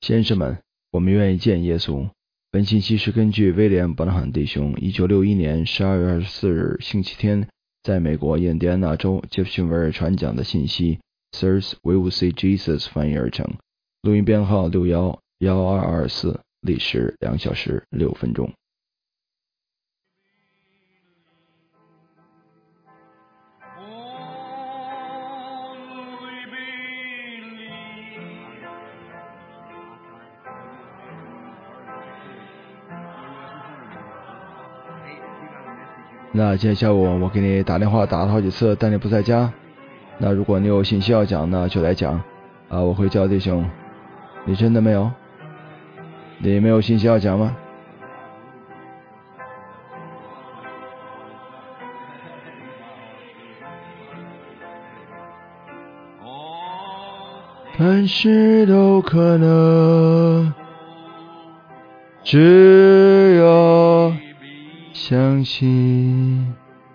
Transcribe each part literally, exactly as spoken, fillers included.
先生们，我们愿意见耶稣。本信息是根据威廉·伯纳罕弟兄一九六一年十二月二十四日星期天在美国印第安纳州杰弗逊维尔传讲的信息 Sirs We Will See Jesus 翻译而成。录音编号六一一二二四，历时两小时六分钟。那今天下午我给你打电话打了好几次，但你不在家。那如果你有信息要讲，那就来讲啊！我会叫弟兄。你真的没有？你没有信息要讲吗？凡事都可能，只有相信。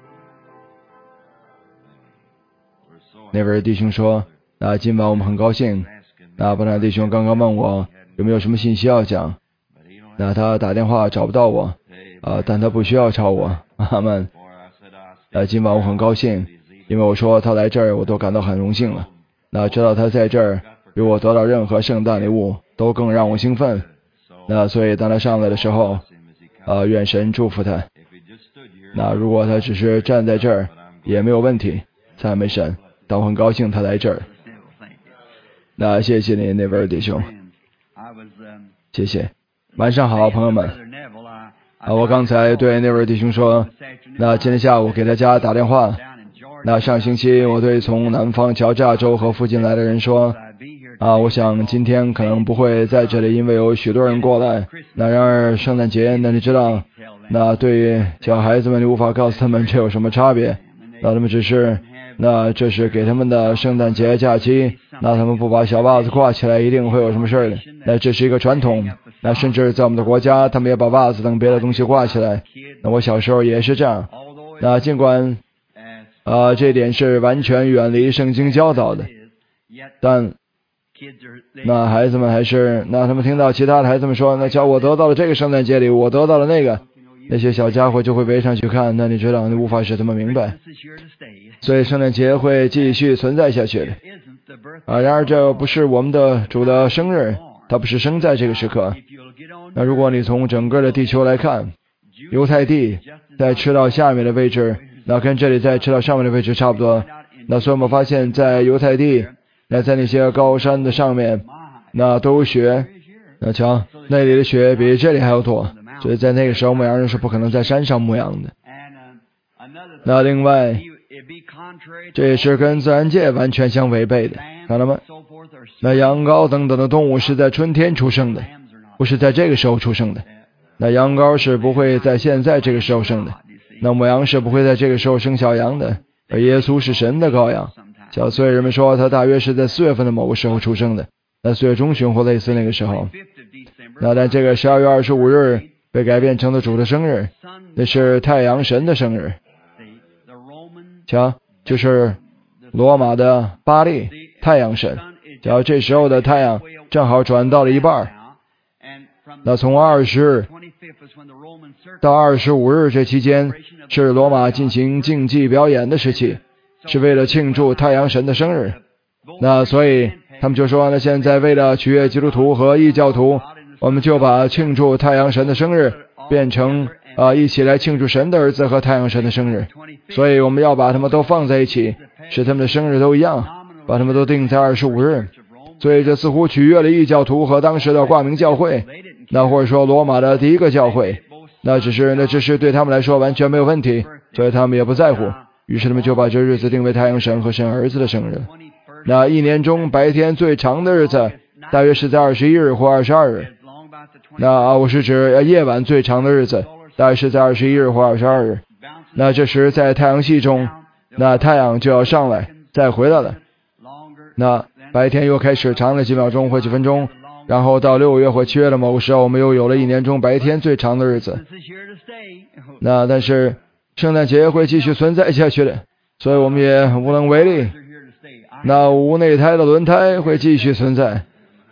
那位弟兄说，那今晚我们很高兴。那伯纳弟兄刚刚问我有没有什么信息要讲，那他打电话找不到我啊，但他不需要找我。阿们。那今晚我很高兴，因为我说他来这儿我都感到很荣幸了。那知道他在这儿比我得到任何圣诞礼物都更让我兴奋。那所以当他上来的时候啊，愿神祝福他。那如果他只是站在这儿也没有问题，赞美神，但我很高兴他来这儿。那谢谢你那位弟兄，谢谢。晚上好，朋友们。啊，我刚才对那位弟兄说，那今天下午给他家打电话。那上星期我对从南方乔治亚州和附近来的人说，啊，我想今天可能不会在这里，因为有许多人过来。那然而圣诞节，那你知道，那对于小孩子们，你无法告诉他们这有什么差别。那他们只是，那这是给他们的圣诞节假期。那他们不把小袜子挂起来，一定会有什么事的。那这是一个传统。那甚至在我们的国家，他们也把袜子等别的东西挂起来。那我小时候也是这样。那尽管啊，这点是完全远离圣经教导的，但那孩子们还是，那他们听到其他的孩子们说，那叫我得到了这个圣诞节礼物，我得到了那个，那些小家伙就会围上去看。那你知道，你无法使他们明白，所以圣诞节会继续存在下去的。啊，然而这不是我们的主的生日，他不是生在这个时刻。那如果你从整个的地球来看，犹太地在赤道下面的位置，那跟这里在赤道上面的位置差不多。那所以我们发现在犹太地，那在那些高山的上面，那都有雪。那瞧，那里的雪比这里还要多，所以在那个时候牧羊人是不可能在山上牧羊的。那另外，这也是跟自然界完全相违背的，看到吗？那羊羔等等的动物是在春天出生的，不是在这个时候出生的。那羊羔是不会在现在这个时候生的，那母羊是不会在这个时候生小羊的，而耶稣是神的羔羊。所以人们说他大约是在四月份的某个时候出生的，那四月中旬或类似那个时候。那但这个十二月二十五日被改变成了主的生日，那是太阳神的生日。瞧，就是罗马的巴利太阳神。瞧，这时候的太阳正好转到了一半。那从二十日到二十五日这期间是罗马进行竞技表演的时期，是为了庆祝太阳神的生日。那所以他们就说，那现在为了取悦基督徒和异教徒，我们就把庆祝太阳神的生日变成啊，一起来庆祝神的儿子和太阳神的生日。所以我们要把他们都放在一起，使他们的生日都一样，把他们都定在二十五日。所以这似乎取悦了异教徒和当时的挂名教会，那或者说罗马的第一个教会。那只是那只是对他们来说完全没有问题，所以他们也不在乎。于是他们就把这日子定为太阳神和神儿子的生日。那一年中白天最长的日子大约是在二十一日或二十二日。那啊，我是指夜晚最长的日子大约是在二十一日或二十二日。那这时在太阳系中，那太阳就要上来再回来了。那白天又开始长了几秒钟或几分钟，然后到六月或七月的某个时候，我们又有了一年中白天最长的日子。那但是圣诞节会继续存在下去的，所以我们也无能为力。那无内胎的轮胎会继续存在。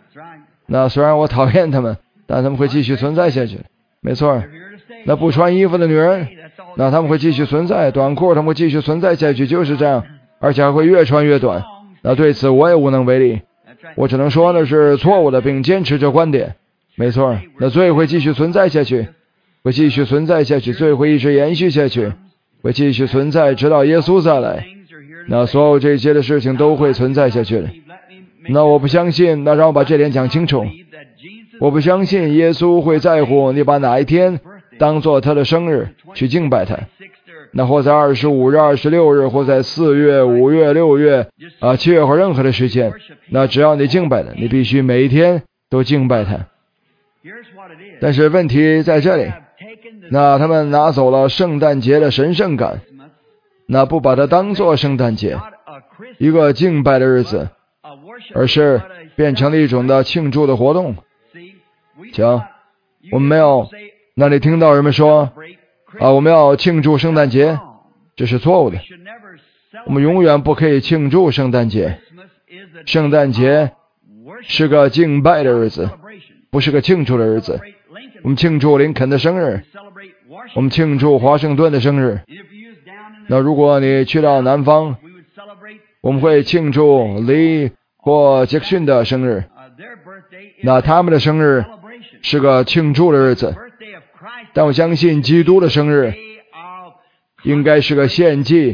那虽然我讨厌他们，但他们会继续存在下去。没错，那不穿衣服的女人，那他们会继续存在，短裤他们会继续存在下去，就是这样，而且还会越穿越短。那对此我也无能为力，我只能说那是错误的，并坚持这观点。没错，那罪会继续存在下去，会继续存在下去，罪会一直延续下去，会继续存在直到耶稣再来。那所有这些的事情都会存在下去的。那我不相信，那让我把这点讲清楚。我不相信耶稣会在乎你把哪一天当做他的生日去敬拜他。那或在二十五日、二十六日，或在四月、五月、六月、啊七月或任何的时间，那只要你敬拜他，你必须每一天都敬拜他。但是问题在这里，那他们拿走了圣诞节的神圣感，那不把它当作圣诞节，一个敬拜的日子，而是变成了一种的庆祝的活动。瞧，我们没有，那你听到人们说啊，我们要庆祝圣诞节，这是错误的。我们永远不可以庆祝圣诞节。圣诞节是个敬拜的日子，不是个庆祝的日子。我们庆祝林肯的生日，我们庆祝华盛顿的生日。那如果你去到南方，我们会庆祝李或杰克逊的生日，那他们的生日是个庆祝的日子。但我相信基督的生日应该是个献祭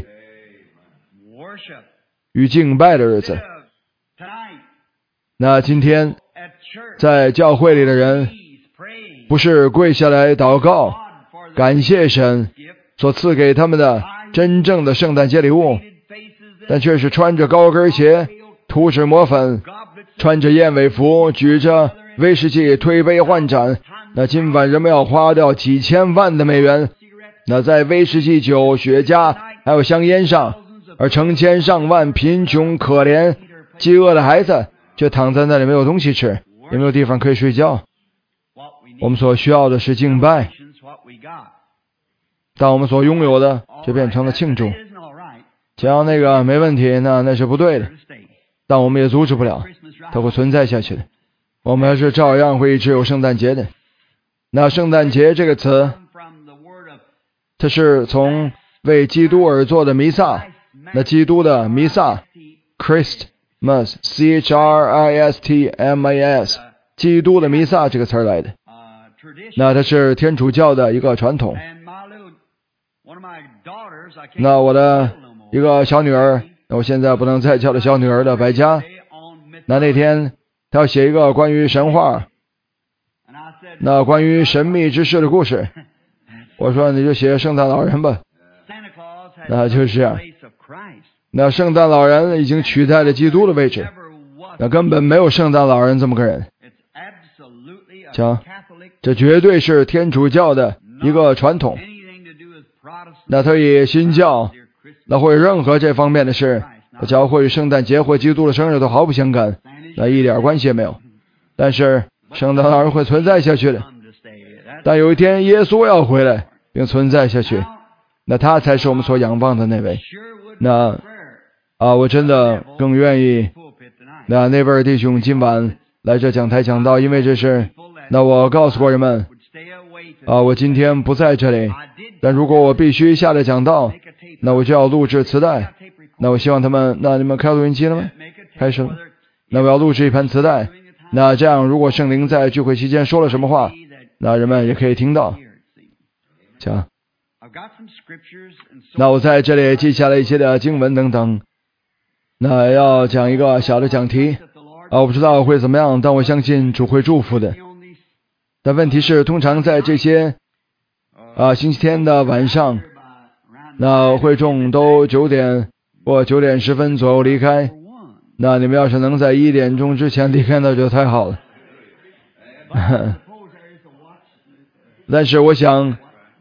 与敬拜的日子。那今天在教会里的人不是跪下来祷告感谢神所赐给他们的真正的圣诞节礼物，但却是穿着高跟鞋，涂脂抹粉，穿着燕尾服，举着威士忌推杯换盏。那今晚人们要花掉几千万的美元，那在威士忌酒、雪茄还有香烟上，而成千上万贫穷可怜饥饿的孩子却躺在那里没有东西吃，也没有地方可以睡觉。我们所需要的是敬拜，但我们所拥有的却变成了庆祝。只要那个没问题，那那是不对的，但我们也阻止不了，它会存在下去的。我们还是照样会一直有圣诞节的。那圣诞节这个词，它是从为基督而做的弥撒，那基督的弥撒 Christmas C H R I S T M A S 基督的弥撒这个词来的。那它是天主教的一个传统。那我的一个小女儿，我现在不能再叫她小女儿了，百家，那那天她要写一个关于神话，那关于神秘之事的故事，我说你就写圣诞老人吧。那就是这样，那圣诞老人已经取代了基督的位置，那根本没有圣诞老人这么个人。瞧，这绝对是天主教的一个传统。那他以新教，那或者任何这方面的事，教会与圣诞节或基督的生日都毫不相干，那一点关系也没有。但是圣诞老人会存在下去的，但有一天耶稣要回来并存在下去，那他才是我们所仰望的那位。那啊，我真的更愿意那那位弟兄今晚来这讲台讲道，因为这是那我告诉过人们啊，我今天不在这里，但如果我必须下来讲道，那我就要录制磁带。那我希望他们，那你们开录音机了吗？开始了。那我要录制一盘磁带，那这样如果圣灵在聚会期间说了什么话，那人们也可以听到。行，那我在这里记下了一些的经文等等，那要讲一个小的讲题啊，我不知道会怎么样，但我相信主会祝福的。但问题是，通常在这些啊星期天的晚上，那会众都九点或九点十分左右离开，那你们要是能在一点钟之前离开，那就太好了。但是我想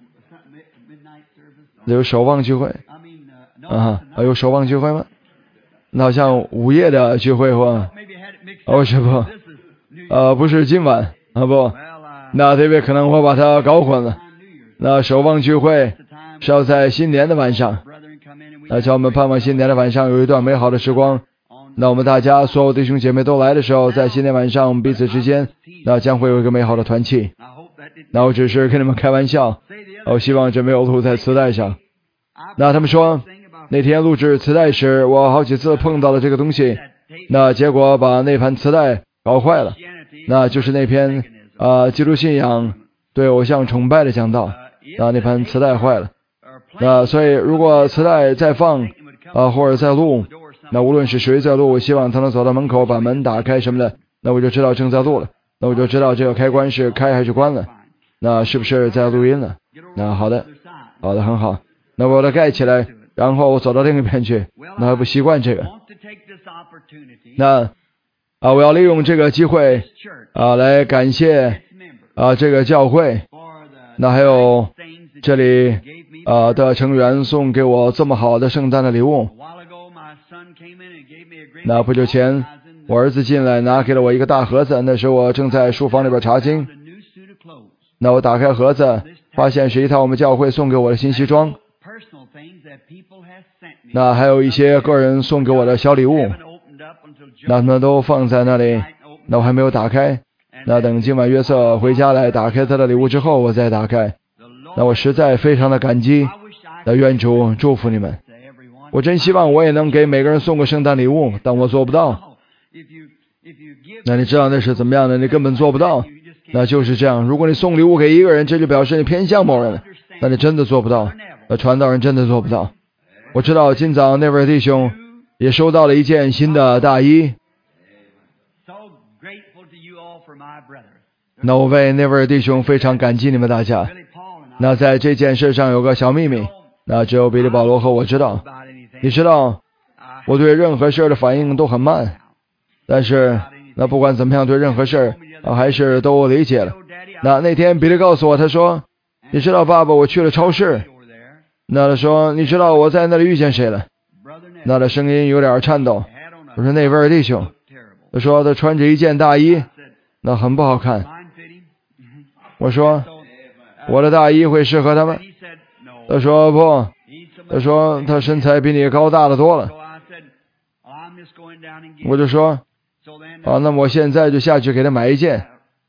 有守望聚会啊，有守望聚会吗？那好像午夜的聚会或哦是不呃不是今晚啊不，那这位可能会把它搞混了。那守望聚会是要在新年的晚上，那叫我们盼望新年的晚上有一段美好的时光。 那我们大家所有弟兄姐妹都来的时候，在今天晚上我们彼此之间，那将会有一个美好的团契。那我只是跟你们开玩笑，我希望这没有录在磁带上。那他们说那天录制磁带时，我好几次碰到了这个东西，那结果把那盘磁带搞坏了。那就是那篇啊、呃、基督信仰对偶像崇拜的讲道，那那盘磁带坏了。那所以如果磁带再放啊、呃、或者再录，那无论是谁在录，我希望他能走到门口把门打开什么的，那我就知道正在录了，那我就知道这个开关是开还是关了，那是不是在录音了。那好的好的很好，那我把它盖起来，然后我走到另一边去，那还不习惯这个。那啊，我要利用这个机会啊来感谢啊这个教会，那还有这里啊的成员送给我这么好的圣诞的礼物。那不久前我儿子进来拿给了我一个大盒子，那时候我正在书房里边查经，那我打开盒子发现是一套我们教会送给我的新西装，那还有一些个人送给我的小礼物，那他们都放在那里，那我还没有打开，那等今晚约瑟回家来打开他的礼物之后我再打开。那我实在非常的感激，那愿主祝福你们。我真希望我也能给每个人送个圣诞礼物，但我做不到。那你知道那是怎么样的？你根本做不到。那就是这样，如果你送礼物给一个人，这就表示你偏向某人了，那你真的做不到，那传道人真的做不到。我知道今早那位弟兄也收到了一件新的大衣，那我为那位弟兄非常感激你们大家。那在这件事上有个小秘密，那只有比利保罗和我知道。你知道我对任何事的反应都很慢，但是那不管怎么样对任何事啊还是都理解了。那那天比利告诉我，他说你知道爸爸我去了超市，那他说你知道我在那里遇见谁了，那的声音有点颤抖。我说那位弟兄，他说他穿着一件大衣，那很不好看。我说我的大衣会适合他吗？他说不，他说他身材比你高大的多了。我就说啊，那我现在就下去给他买一件。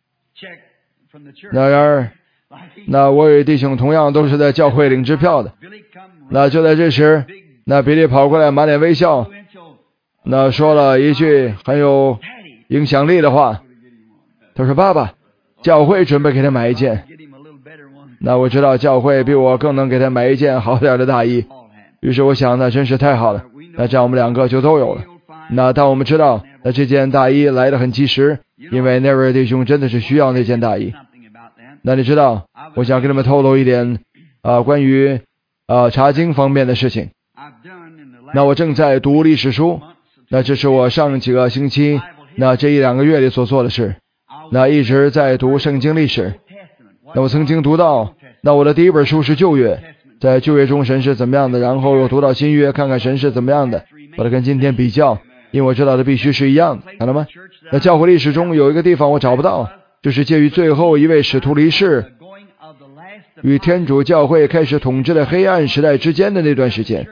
那然而那我与弟兄同样都是在教会领支票的。那就在这时，那比利跑过来满脸微笑，那说了一句很有影响力的话，他说爸爸，教会准备给他买一件。那我知道教会比我更能给他买一件好点的大衣，于是我想那真是太好了，那这样我们两个就都有了。那当我们知道那这件大衣来得很及时，因为那位弟兄真的是需要那件大衣。那你知道我想给你们透露一点啊、呃、关于啊、呃、查经方面的事情。那我正在读历史书，那这是我上几个星期那这一两个月里所做的事，那一直在读圣经历史。那我曾经读到，那我的第一本书是旧约，在旧约中神是怎么样的，然后又读到新约，看看神是怎么样的，把它跟今天比较，因为我知道的必须是一样的，看到吗？那教会历史中有一个地方我找不到，就是介于最后一位使徒离世与天主教会开始统治的黑暗时代之间的那段时间。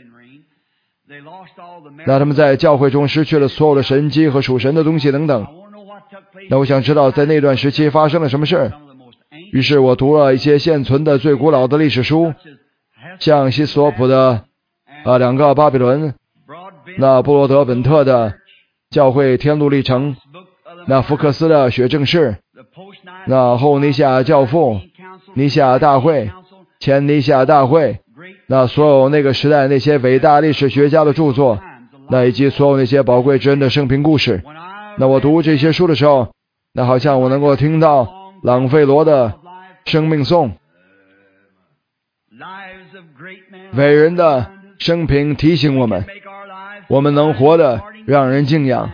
那他们在教会中失去了所有的神迹和属神的东西等等。那我想知道在那段时期发生了什么事，于是我读了一些现存的最古老的历史书，像希斯罗普的啊两个巴比伦，那布罗德本特的教会天路历程，那福克斯的血正式，那后尼夏教父，尼夏大会，前尼夏大会，那所有那个时代那些伟大历史学家的著作，那以及所有那些宝贵之人的生平故事。那我读这些书的时候，那好像我能够听到朗费罗的生命颂，伟人的生平提醒我们，我们能活得让人敬仰，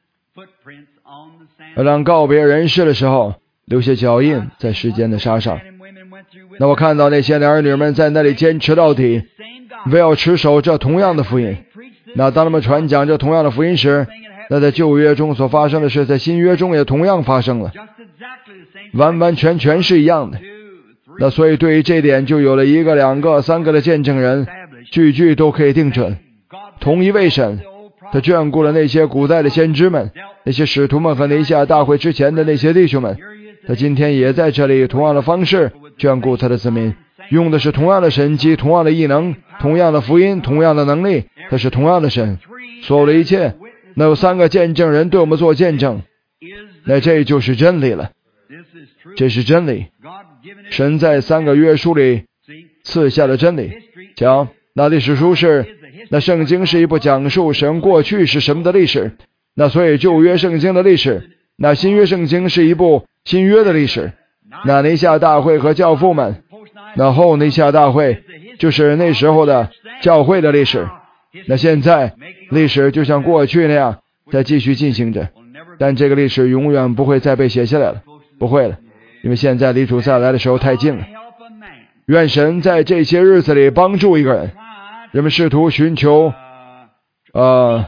让告别人世的时候留下脚印在时间的沙上。那我看到那些男儿女们在那里坚持到底，为要持守这同样的福音。那当他们传讲这同样的福音时，那在旧约中所发生的事在新约中也同样发生了，完完全全是一样的。那所以对于这点就有了一个两个三个的见证人，句句都可以定准。同一位神， 他眷顾了那些古代的先知们，那些使徒们和尼西亚大会之前的那些弟兄们。他今天也在这里同样的方式眷顾他的子民，用的是同样的神迹，同样的异能，同样的福音，同样的能力。他是同样的神，所有的一切，那有三个见证人对我们做见证，那这就是真理了。这是真理，神在三个约书里赐下的真理。讲那历史书是，那圣经是一部讲述神过去是什么的历史，那所以旧约圣经的历史，那新约圣经是一部新约的历史。那尼西亚大会和教父们，那后尼西亚大会就是那时候的教会的历史。那现在历史就像过去那样在继续进行着，但这个历史永远不会再被写下来了，不会了，因为现在离主再来的时候太近了。愿神在这些日子里帮助一个人，人们试图寻求呃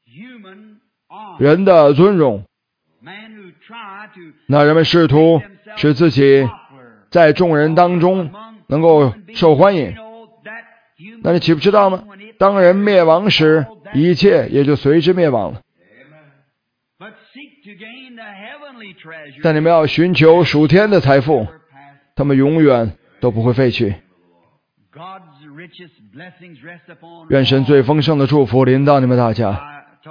人的尊荣，那人们试图使自己在众人当中能够受欢迎。那你岂不知道吗？当人灭亡时，一切也就随之灭亡了。但你们要寻求属天的财富，他们永远都不会废去。愿神最丰盛的祝福临到你们大家。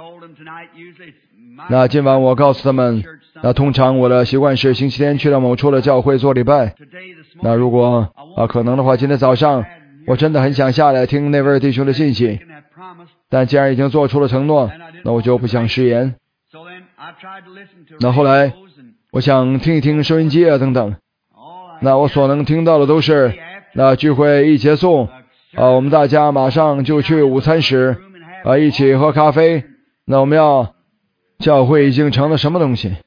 那今晚我告诉他们，那通常我的习惯是星期天去到某处的教会做礼拜。那如果啊可能的话，今天早上我真的很想下来听那位弟兄的信息，但既然已经做出了承诺，那我就不想食言。那后来我想听一听收音机啊等等，那我所能听到的都是那聚会一结束啊，我们大家马上就去午餐室啊一起喝咖啡。那我们要教会已经成了什么东西？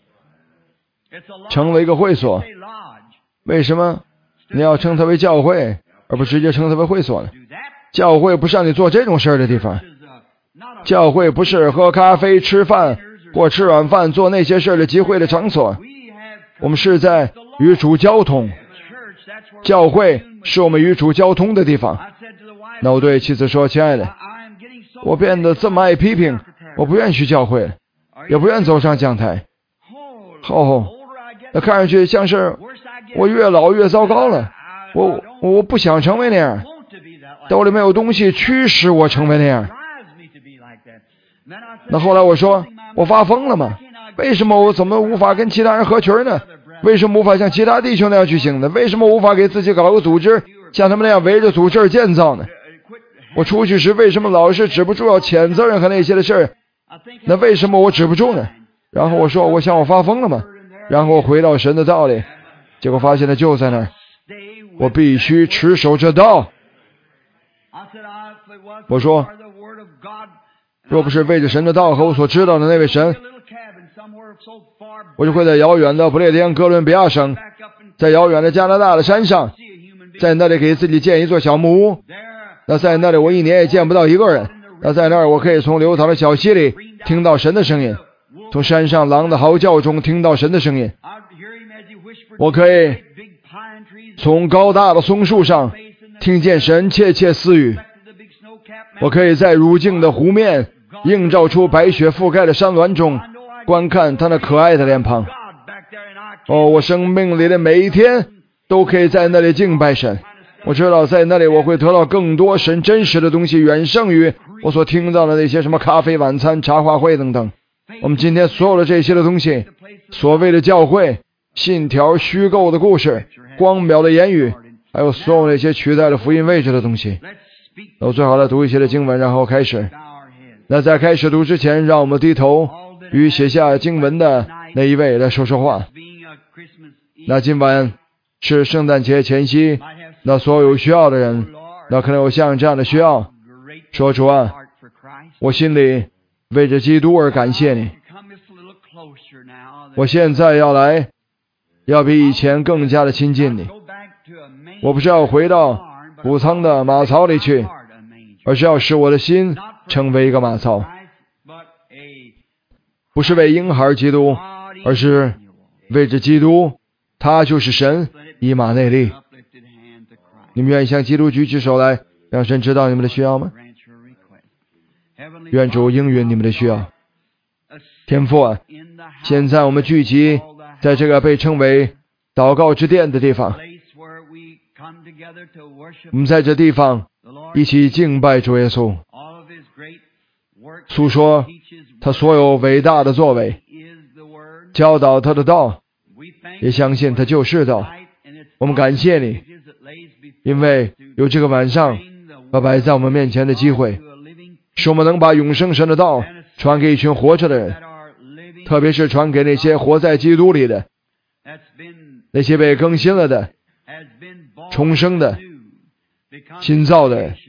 成了一个会所。为什么你要称它为教会而不直接称它为会所呢？教会不是让你做这种事儿的地方，教会不是喝咖啡吃饭或吃晚饭做那些事儿的集会的场所。我们是在与主交通，教会是我们与主交通的地方。那我对妻子说，亲爱的，我变得这么爱批评，我不愿去教会，也不愿走上讲台。哦，那看上去像是我越老越糟糕了。我我不想成为那样，但我里面有东西驱使我成为那样。那后来我说，我发疯了吗？为什么我怎么无法跟其他人合群呢？为什么无法像其他弟兄那样去行呢？为什么无法给自己搞个组织，像他们那样围着组织建造呢？我出去时为什么老是止不住要谴责人和那些的事儿？那为什么我止不住呢？然后我说，我想我发疯了吗？然后我回到神的道里，结果发现他就在那儿。我必须持守这道。我说，若不是为着神的道和我所知道的那位神，我就会在遥远的不列颠哥伦比亚省，在遥远的加拿大的山上，在那里给自己建一座小木屋。那在那里我一年也见不到一个人。那在那儿我可以从流淌的小溪里听到神的声音，从山上狼的嚎叫中听到神的声音。我可以从高大的松树上听见神窃窃私语。我可以在如镜的湖面映照出白雪覆盖的山峦中观看他那可爱的脸庞。哦，我生命里的每一天都可以在那里敬拜神。我知道在那里我会得到更多神真实的东西，远胜于我所听到的那些什么咖啡晚餐茶话会等等。我们今天所有的这些的东西，所谓的教会信条、虚构的故事、光渺的言语，还有所有那些取代了福音位置的东西。那我最好来读一些的经文，然后开始。那在开始读之前，让我们低头与写下经文的那一位来说说话。那今晚是圣诞节前夕，那所有有需要的人，那可能有像这样的需要，说主啊，我心里为着基督而感谢你。我现在要来，要比以前更加的亲近你。我不是要回到谷仓的马槽里去，而是要使我的心成为一个马槽，不是为婴孩基督，而是为着基督，他就是神，以马内利。你们愿意向基督举起手来，让神知道你们的需要吗？ 愿主应允你们的需要。天父啊，现在我们聚集在这个被称为祷告之殿的地方，我们在这地方一起敬拜主耶稣，诉说他所有伟大的作为，教导他的道，也相信他就是道。我们感谢你，因为有这个晚上把摆在我们面前的机会，使我们能把永生神的道传给一群活着的人，特别是传给那些活在基督里的，那些被更新了的、重生的、新造的人，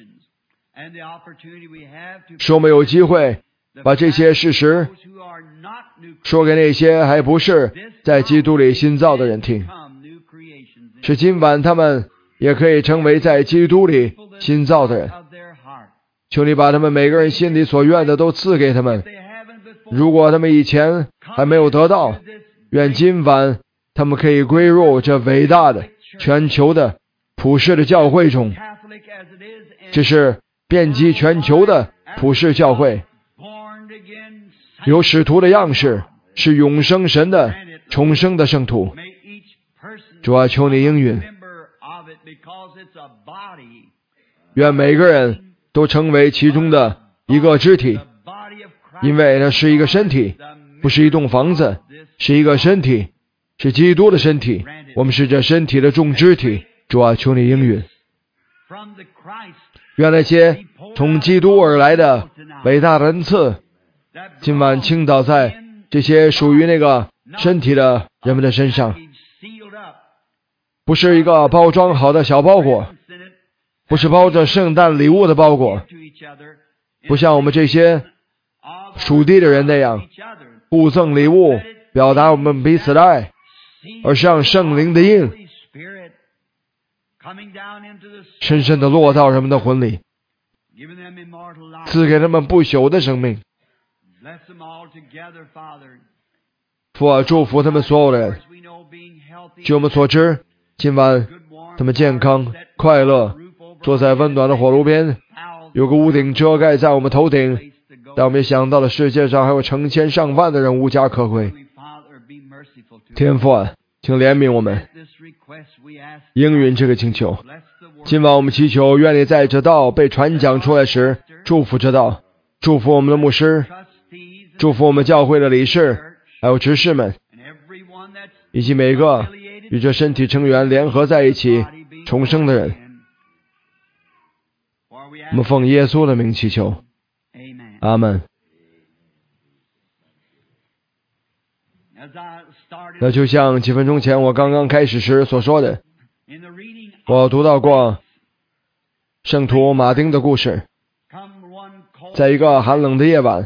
使我们有机会把这些事实说给那些还不是在基督里新造的人听，使今晚他们也可以成为在基督里新造的人。求你把他们每个人心里所愿的都赐给他们，如果他们以前还没有得到，愿今晚他们可以归入这伟大的全球的普世的教会中。这是遍及全球的普世教会，有使徒的样式，是永生神的重生的圣徒。主啊，求你应允，愿每个人都成为其中的一个肢体，因为它是一个身体，不是一栋房子，是一个身体，是基督的身体，我们是这身体的众肢体。主啊，求你应允，愿那些从基督而来的伟大的恩赐今晚倾倒在这些属于那个身体的人们的身上，不是一个包装好的小包裹，不是包着圣诞礼物的包裹，不像我们这些属地的人那样互赠礼物表达我们彼此的爱，而是让圣灵的印深深地落到人们的魂里，赐给他们不朽的生命。父啊，祝福他们所有的人，据我们所知，今晚他们健康快乐，坐在温暖的火炉边，有个屋顶遮盖在我们头顶，但我们也想到了世界上还有成千上万的人无家可归。天父啊，请怜悯我们，应允这个请求。今晚我们祈求，愿你在这道被传讲出来时祝福这道，祝福我们的牧师，祝福我们教会的理事还有执事们，以及每个与这身体成员联合在一起重生的人。我们奉耶稣的名祈求，阿们。那就像几分钟前我刚刚开始时所说的，我读到过圣徒马丁的故事。在一个寒冷的夜晚，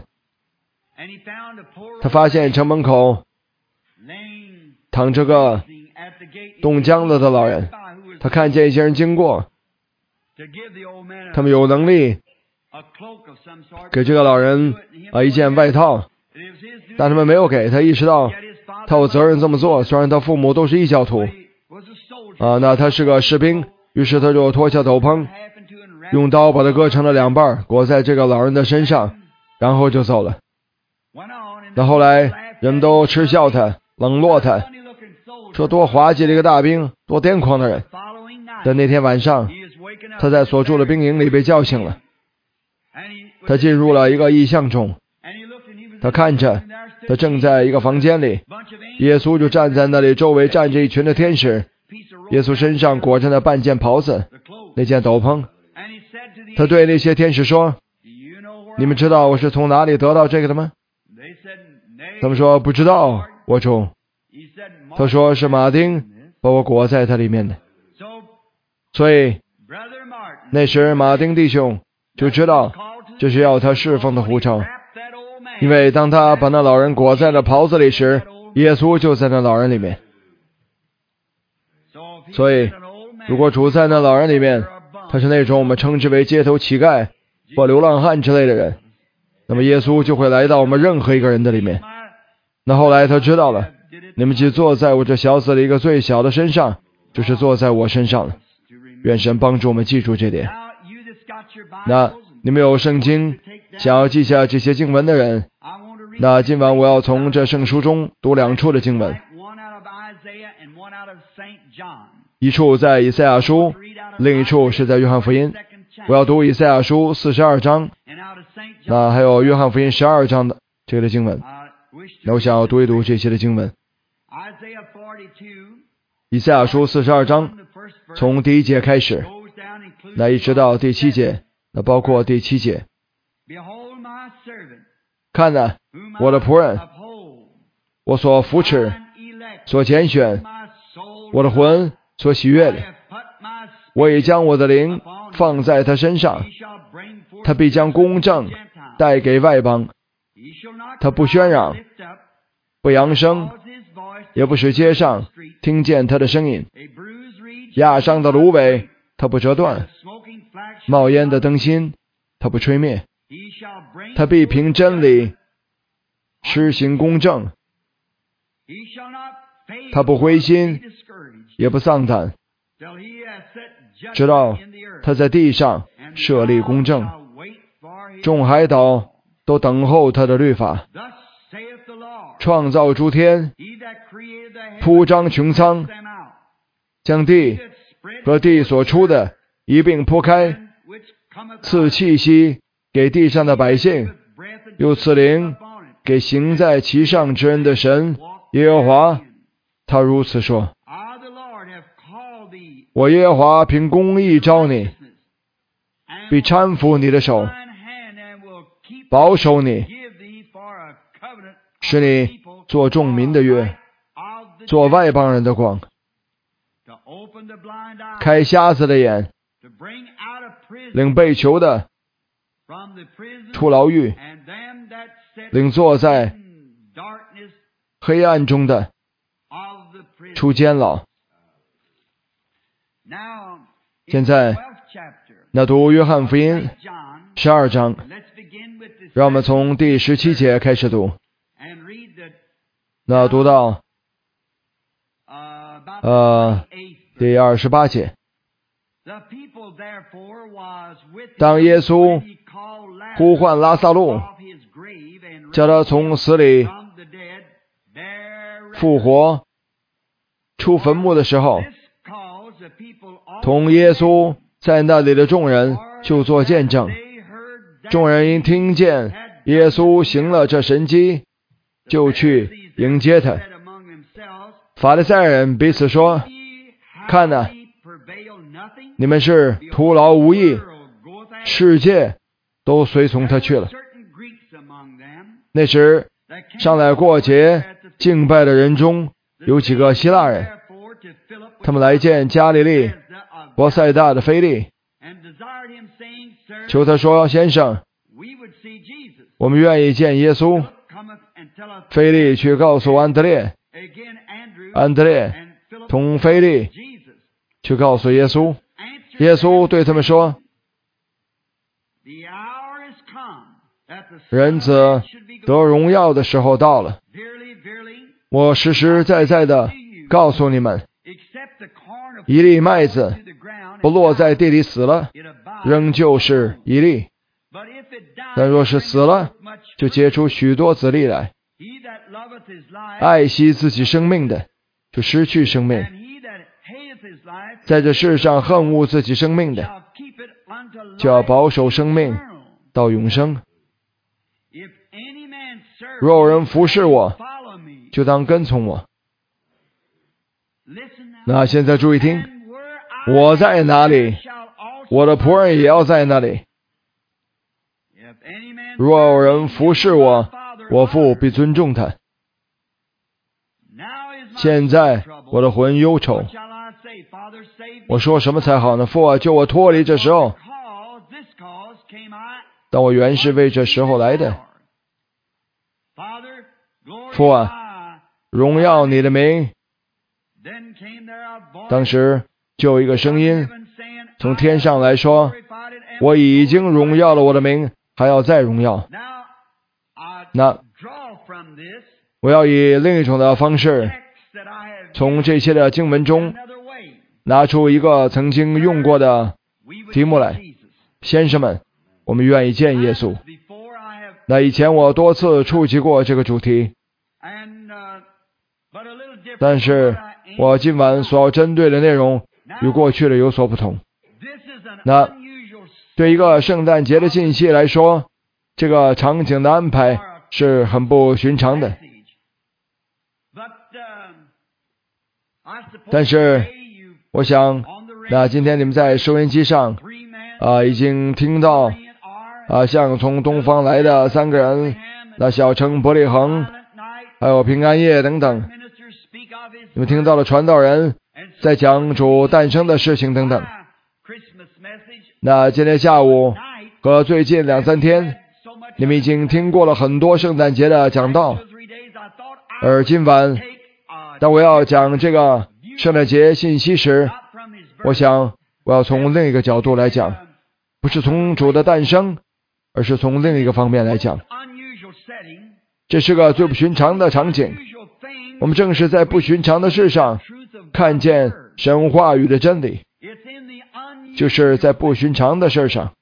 他发现城门口躺着个冻僵了的老人，他看见一些人经过，他们有能力给这个老人啊一件外套，但他们没有给他，意识到他有责任这么做，虽然他父母都是异教徒啊，那他是个士兵，于是他就脱下斗篷，用刀把他割成了两半，裹在这个老人的身上，然后就走了。那后来人都嗤笑他，冷落他，说多滑稽的一个大兵，多癫狂的人。但那天晚上，他在所住的兵营里被叫醒了，他进入了一个异象中，他看着他正在一个房间里，耶稣就站在那里，周围站着一群的天使，耶稣身上裹着那半件袍子，那件斗篷。他对那些天使说，你们知道我是从哪里得到这个的吗？他们说不知道，我主。他说是马丁把我裹在他里面的。所以那时马丁弟兄就知道这是要他侍奉的呼召，因为当他把那老人裹在了袍子里时，耶稣就在那老人里面。所以如果主在那老人里面，他是那种我们称之为街头乞丐或流浪汉之类的人，那么耶稣就会来到我们任何一个人的里面。那后来他知道了，你们既坐在我这小子的一个最小的身上，就是坐在我身上了。愿神帮助我们记住这点。那你们有圣经，想要记下这些经文的人，那今晚我要从这圣书中读两处的经文，一处在以赛亚书，另一处是在约翰福音。我要读以赛亚书四十二章，那还有约翰福音十二章的这个的经文。那我想要读一读这些的经文。以赛亚书四十二章从第一节开始，那一直到第七节，那包括第七节。看哪，我的仆人，我所扶持，所拣选，我的魂所喜悦的，我已将我的灵放在他身上，他必将公正带给外邦，他不喧嚷，不扬声，也不使街上听见他的声音。压伤的芦苇他不折断，冒烟的灯芯他不吹灭。他必凭真理施行公正，他不灰心也不丧胆，直到他在地上设立公正，众海岛都等候他的律法。创造诸天，铺张穹苍，将地和地所出的一并铺开，赐气息给地上的百姓，又赐灵给行在其上之人的神耶和华。他如此说：我耶和华凭公义召你，必搀扶你的手，保守你，使你做众民的约，做外邦人的光，开瞎子的眼，领被囚的出牢狱，领坐在黑暗中的出监牢。现在那读约翰福音十二章，让我们从第十七节开始读，那读到呃第二十八节。当耶稣呼唤拉撒路，叫他从死里复活出坟墓的时候，同耶稣在那里的众人就做见证。众人因听见耶稣行了这神迹，就去迎接他。法利赛人彼此说：看哪，你们是徒劳无益，世界都随从他去了。那时上来过节敬拜的人中有几个希腊人，他们来见加利利伯赛大的腓力，求他说：先生，我们愿意见耶稣。腓力去告诉安德烈，安德烈同腓力去告诉耶稣。耶稣对他们说：人子得荣耀的时候到了。我实实在在的告诉你们，一粒麦子不落在地里死了，仍旧是一粒；但若是死了，就结出许多子粒来。爱惜自己生命的，就失去生命；在这世上恨恶自己生命的，就要保守生命到永生。若有人服侍我，就当跟从我。那现在注意听，我在哪里，我的仆人也要在那里。若有人服侍我，我父必尊重他。现在我的魂忧愁，我说什么才好呢？父啊，救我脱离这时候，但我原是为这时候来的。父啊，荣耀你的名。当时就有一个声音从天上来说：我已经荣耀了我的名，还要再荣耀。那我要以另一种的方式，从这些的经文中拿出一个曾经用过的题目来。先生们， 我们愿意见耶稣。那以前我多次触及过这个主题，但是我今晚所要针对的内容与过去的有所不同。那对一个圣诞节的信息来说，这个场景的安排是很不寻常的。但是我想，那今天你们在收音机上啊、呃、已经听到啊、呃、像从东方来的三个人，那小城伯利恒还有平安夜等等，你们听到了传道人在讲主诞生的事情等等。那今天下午和最近两三天，你们已经听过了很多圣诞节的讲道，而今晚当我要讲这个圣诞节信息时，我想我要从另一个角度来讲，不是从主的诞生，而是从另一个方面来讲。这是个最不寻常的场景，我们正是在不寻常的事上看见神话语的真理，就是在不寻常的事上，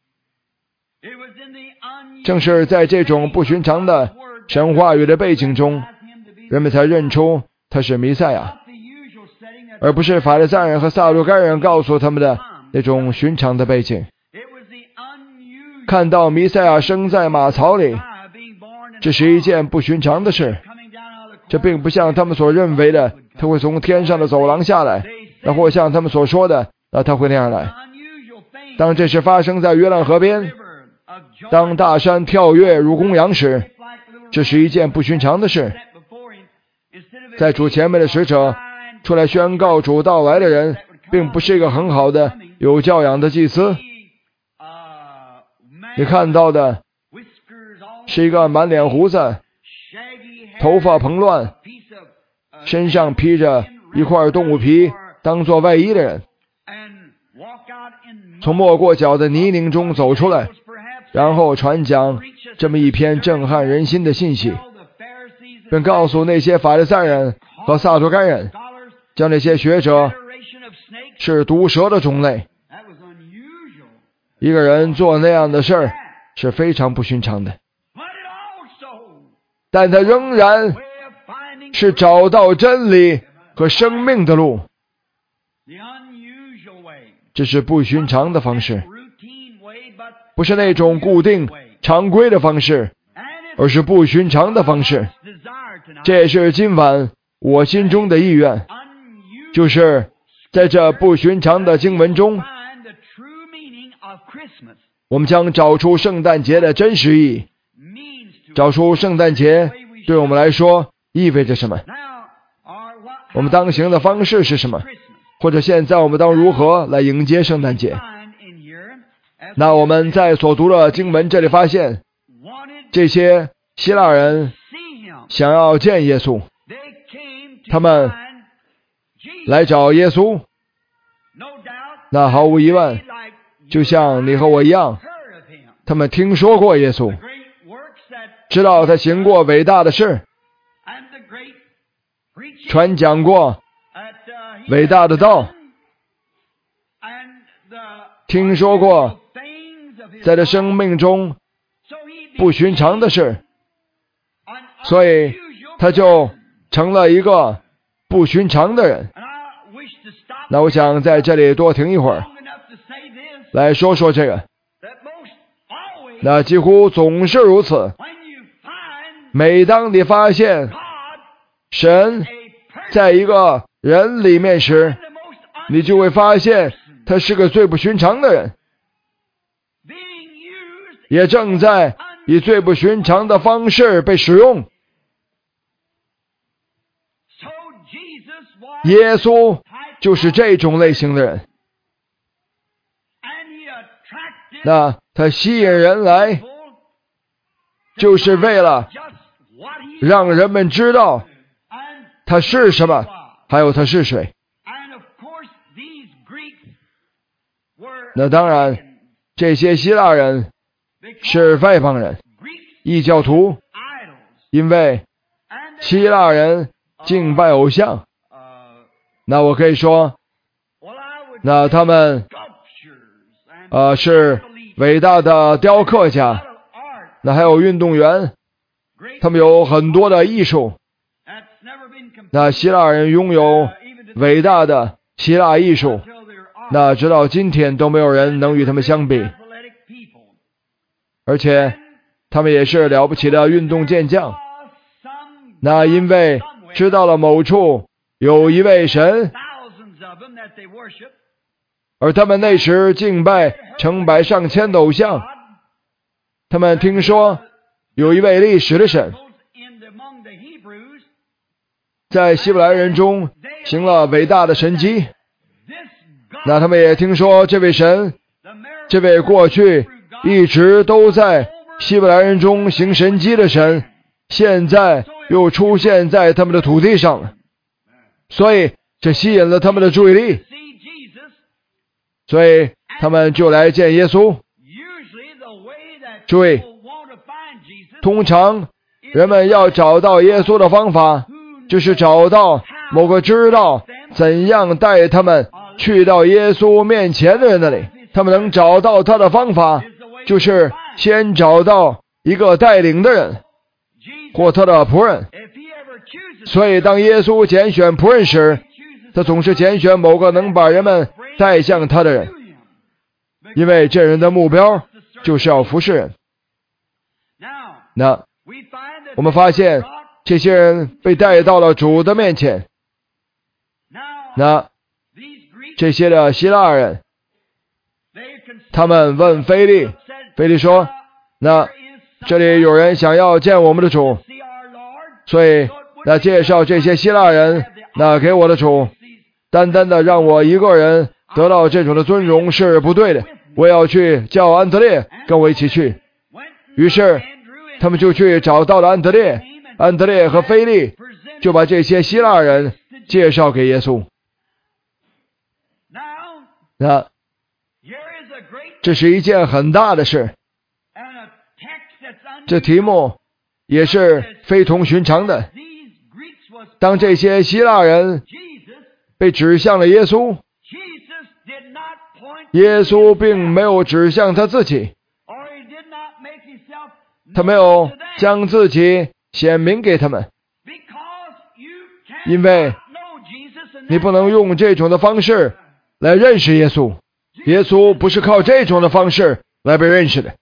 正是在这种不寻常的神话语的背景中，人们才认出他是弥赛亚，而不是法利赛人和撒都该人告诉他们的那种寻常的背景。看到弥赛亚生在马槽里，这是一件不寻常的事，这并不像他们所认为的他会从天上的走廊下来，那或像他们所说的那他会那样来。当这事发生在约旦河边，当大山跳跃如公羊时，这是一件不寻常的事。在主前面的使者出来宣告主到来的人，并不是一个很好的有教养的祭司。你看到的是一个满脸胡子、头发蓬乱、身上披着一块动物皮当作外衣的人，从没过脚的泥泞中走出来，然后传讲这么一篇震撼人心的信息，并告诉那些法利赛人和撒都该人，叫那些学者是毒蛇的种类。一个人做那样的事儿是非常不寻常的，但他仍然是找到真理和生命的路。这是不寻常的方式，不是那种固定常规的方式，而是不寻常的方式。这也是今晚我心中的意愿，就是在这不寻常的经文中，我们将找出圣诞节的真实意义，找出圣诞节对我们来说意味着什么，我们当行的方式是什么，或者现在我们当如何来迎接圣诞节。那我们在所读的经文这里发现，这些希腊人想要见耶稣，他们来找耶稣，那毫无疑问就像你和我一样，他们听说过耶稣，知道他行过伟大的事，传讲过伟大的道，听说过在他生命中不寻常的事，所以他就成了一个不寻常的人。那我想在这里多停一会儿，来说说这个。那几乎总是如此，每当你发现神在一个人里面时，你就会发现他是个最不寻常的人，也正在以最不寻常的方式被使用。耶稣就是这种类型的人，那他吸引人来，就是为了让人们知道他是什么，还有他是谁。那当然，这些希腊人是外邦人，异教徒，因为希腊人敬拜偶像。那我可以说，那他们呃是伟大的雕刻家，那还有运动员，他们有很多的艺术。那希腊人拥有伟大的希腊艺术，那直到今天都没有人能与他们相比。而且他们也是了不起的运动健将。那因为知道了某处有一位神，而他们那时敬拜成百上千的偶像。他们听说有一位历史的神，在希伯来人中行了伟大的神迹。那他们也听说这位神，这位过去一直都在希伯来人中行神迹的神，现在又出现在他们的土地上了。所以这吸引了他们的注意力，所以他们就来见耶稣。注意，通常人们要找到耶稣的方法，就是找到某个知道怎样带他们去到耶稣面前的人那里。他们能找到他的方法，就是先找到一个带领的人或他的仆人。所以当耶稣拣选仆人时，他总是拣选某个能把人们带向他的人，因为这人的目标就是要服侍人。那我们发现这些人被带到了主的面前。那这些的希腊人，他们问腓利，腓利说，那这里有人想要见我们的主，所以那介绍这些希腊人，那给我的主，单单的让我一个人得到这种的尊荣是不对的，我要去叫安德烈跟我一起去。于是他们就去找到了安德烈，安德烈和腓利就把这些希腊人介绍给耶稣。那这是一件很大的事，这题目也是非同寻常的。当这些希腊人被指向了耶稣，耶稣并没有指向他自己，他没有将自己显明给他们，因为你不能用这种的方式来认识耶稣。耶稣不是靠这种的方式来被认识的。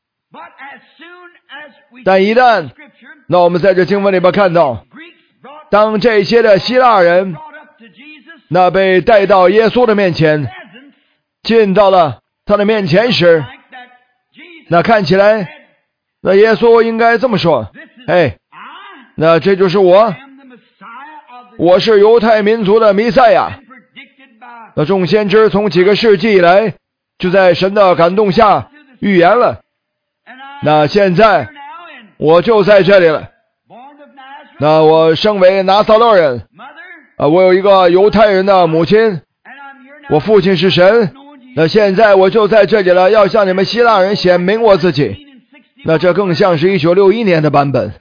但一旦那我们在这经文里边看到，当这些的希腊人那被带到耶稣的面前，进到了他的面前时，那看起来那耶稣应该这么说，哎，那这就是我，我是犹太民族的弥赛亚。那众先知从几个世纪以来就在神的感动下预言了，那现在我就在这里了。那我生为拿撒勒人，啊，我有一个犹太人的母亲，我父亲是神，那现在我就在这里了，要向你们希腊人显明我自己。那这更像是一九六一年的版本。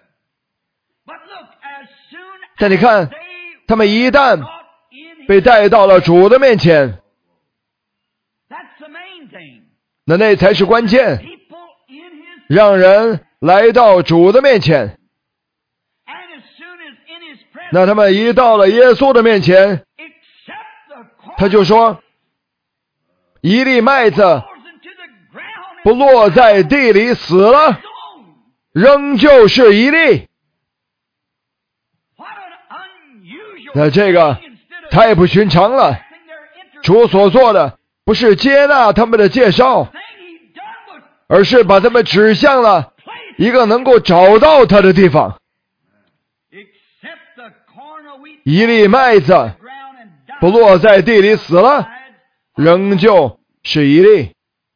但你看，他们一旦被带到了主的面前，那那才是关键，让人来到主的面前。那他们一到了耶稣的面前，他就说，一粒麦子不落在地里死了，仍旧是一粒。那这个太不寻常了。主所做的不是接纳他们的介绍，而是把他们指向了一个能够找到他的地方。一粒麦子不落在地里死了，仍旧是一粒。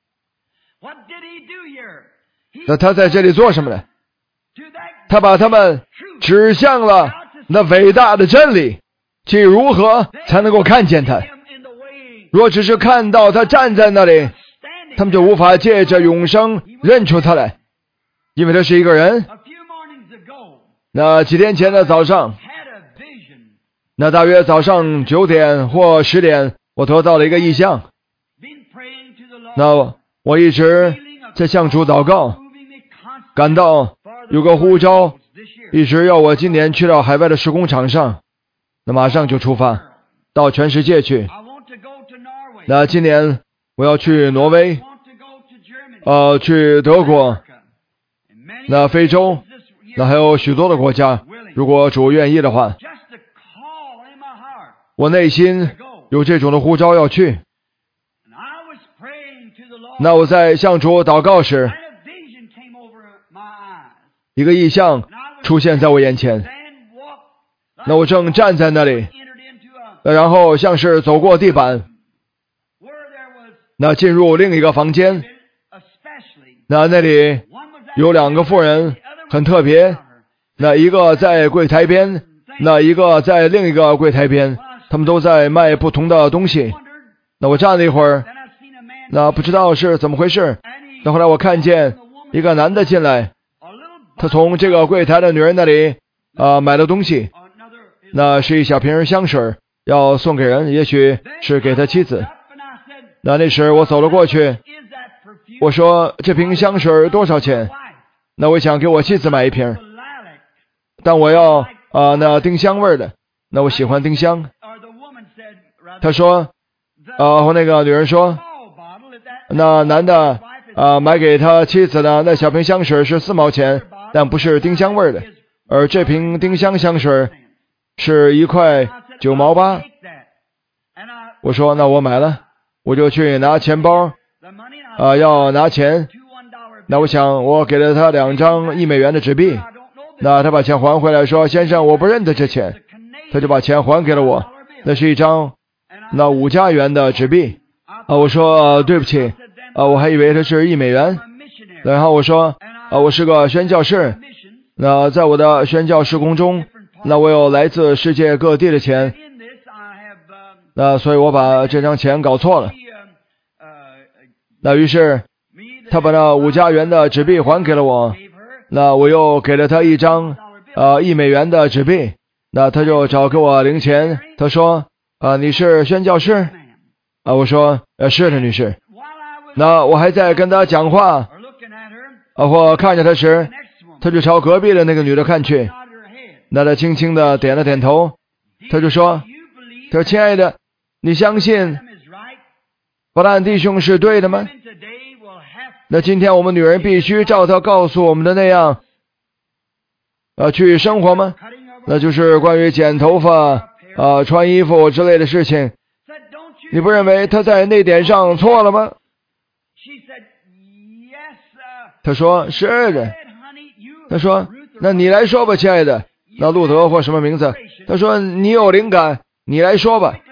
那他在这里做什么呢？他把他们指向了那伟大的真理，即如何才能够看见他。若只是看到他站在那里，他们就无法借着永生认出他来，因为他是一个人。那几天前的早上，那大约早上九点或十点，我得到了一个异象。那我一直在向主祷告，感到有个呼召，一直要我今年去到海外的施工场上，那马上就出发到全世界去。那今年我要去挪威，呃，去德国，那非洲，那还有许多的国家，如果主愿意的话，我内心有这种的呼召要去。那我在向主祷告时，一个异象出现在我眼前，那我正站在那里，然后像是走过地板，那进入另一个房间，那那里有两个妇人，很特别，那一个在柜台边，那一个在另一个柜台边，他们都在卖不同的东西。那我站了一会儿，那不知道是怎么回事，那后来我看见一个男的进来，他从这个柜台的女人那里啊、呃、买了东西，那是一小瓶香水，要送给人，也许是给他妻子。那那时我走了过去，我说这瓶香水多少钱？那我想给我妻子买一瓶，但我要啊、呃、那丁香味的，那我喜欢丁香。他说啊、呃、那个女人说，那男的啊、呃、买给他妻子的那小瓶香水是四毛钱，但不是丁香味的，而这瓶丁香香水是一块九毛八。我说那我买了，我就去拿钱包啊、呃、要拿钱。那我想我给了他两张一美元的纸币，那他把钱还回来说，先生我不认得这钱，他就把钱还给了我，那是一张那五加元的纸币啊。我说、呃、对不起啊，我还以为它是一美元。然后我说啊，我是个宣教士，那在我的宣教事工中，那我有来自世界各地的钱，那所以我把这张钱搞错了。那于是他把那五加元的纸币还给了我，那我又给了他一张呃一美元的纸币，那他就找给我零钱。他说啊、呃、你是宣教士啊？我说呃是的女士。那我还在跟他讲话啊，我看着他时，他就朝隔壁的那个女的看去，那他轻轻的点了点头，他就说，他说亲爱的，你相信伯兰弟兄是对的吗？那今天我们女人必须照他告诉我们的那样呃去生活吗？那就是关于剪头发啊、呃、穿衣服之类的事情，你不认为他在那点上错了吗？他说是的。他说那你来说吧亲爱的，那路德或什么名字，他说你有灵感，你来说吧。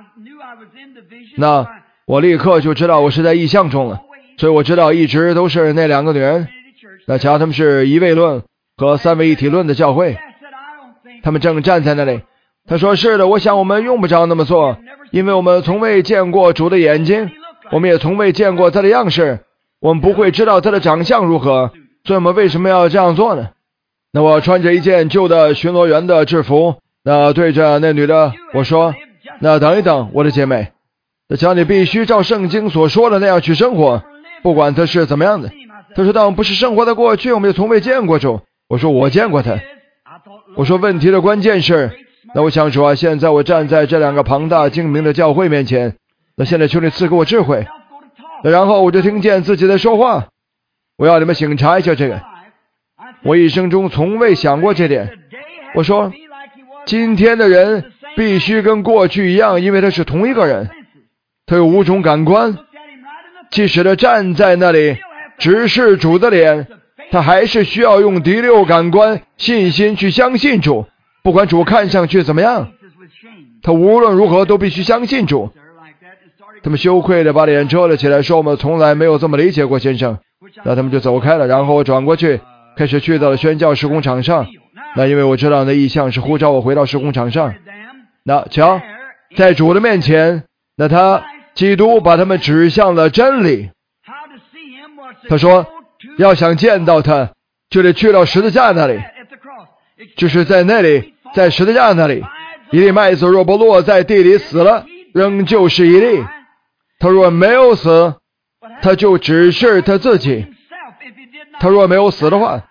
那我立刻就知道我是在异象中了，所以我知道一直都是那两个女人，那瞧他们是一位论和三位一体论的教会，他们正站在那里。他说是的，我想我们用不着那么做，因为我们从未见过主的眼睛，我们也从未见过他的样式，我们不会知道他的长相如何，所以我们为什么要这样做呢？那我穿着一件旧的巡逻员的制服，那对着那女的我说，那等一等我的姐妹，那瞧你必须照圣经所说的那样去生活，不管他是怎么样的。他说但我们不是生活在过去，我们也从未见过主。我说我见过他。我说问题的关键是，那我想说啊，现在我站在这两个庞大精明的教会面前，那现在求你赐给我智慧。然后我就听见自己在说话，我要你们醒察一下这个，我一生中从未想过这点。我说今天的人必须跟过去一样，因为他是同一个人，他有五种感官，即使他站在那里直视主的脸，他还是需要用第六感官信心去相信主，不管主看上去怎么样，他无论如何都必须相信主。他们羞愧地把脸遮了起来，说我们从来没有这么理解过先生。那他们就走开了，然后我转过去开始去到了宣教事工场上。那因为我知道那异象是呼召我回到事工场上。那瞧在主的面前，那他基督把他们指向了真理。他说要想见到他就得去到十字架那里，就是在那里，在十字架那里，一粒麦子若不落在地里死了，仍旧是一粒，他若没有死， 他就只是他自己。他若没有死的话，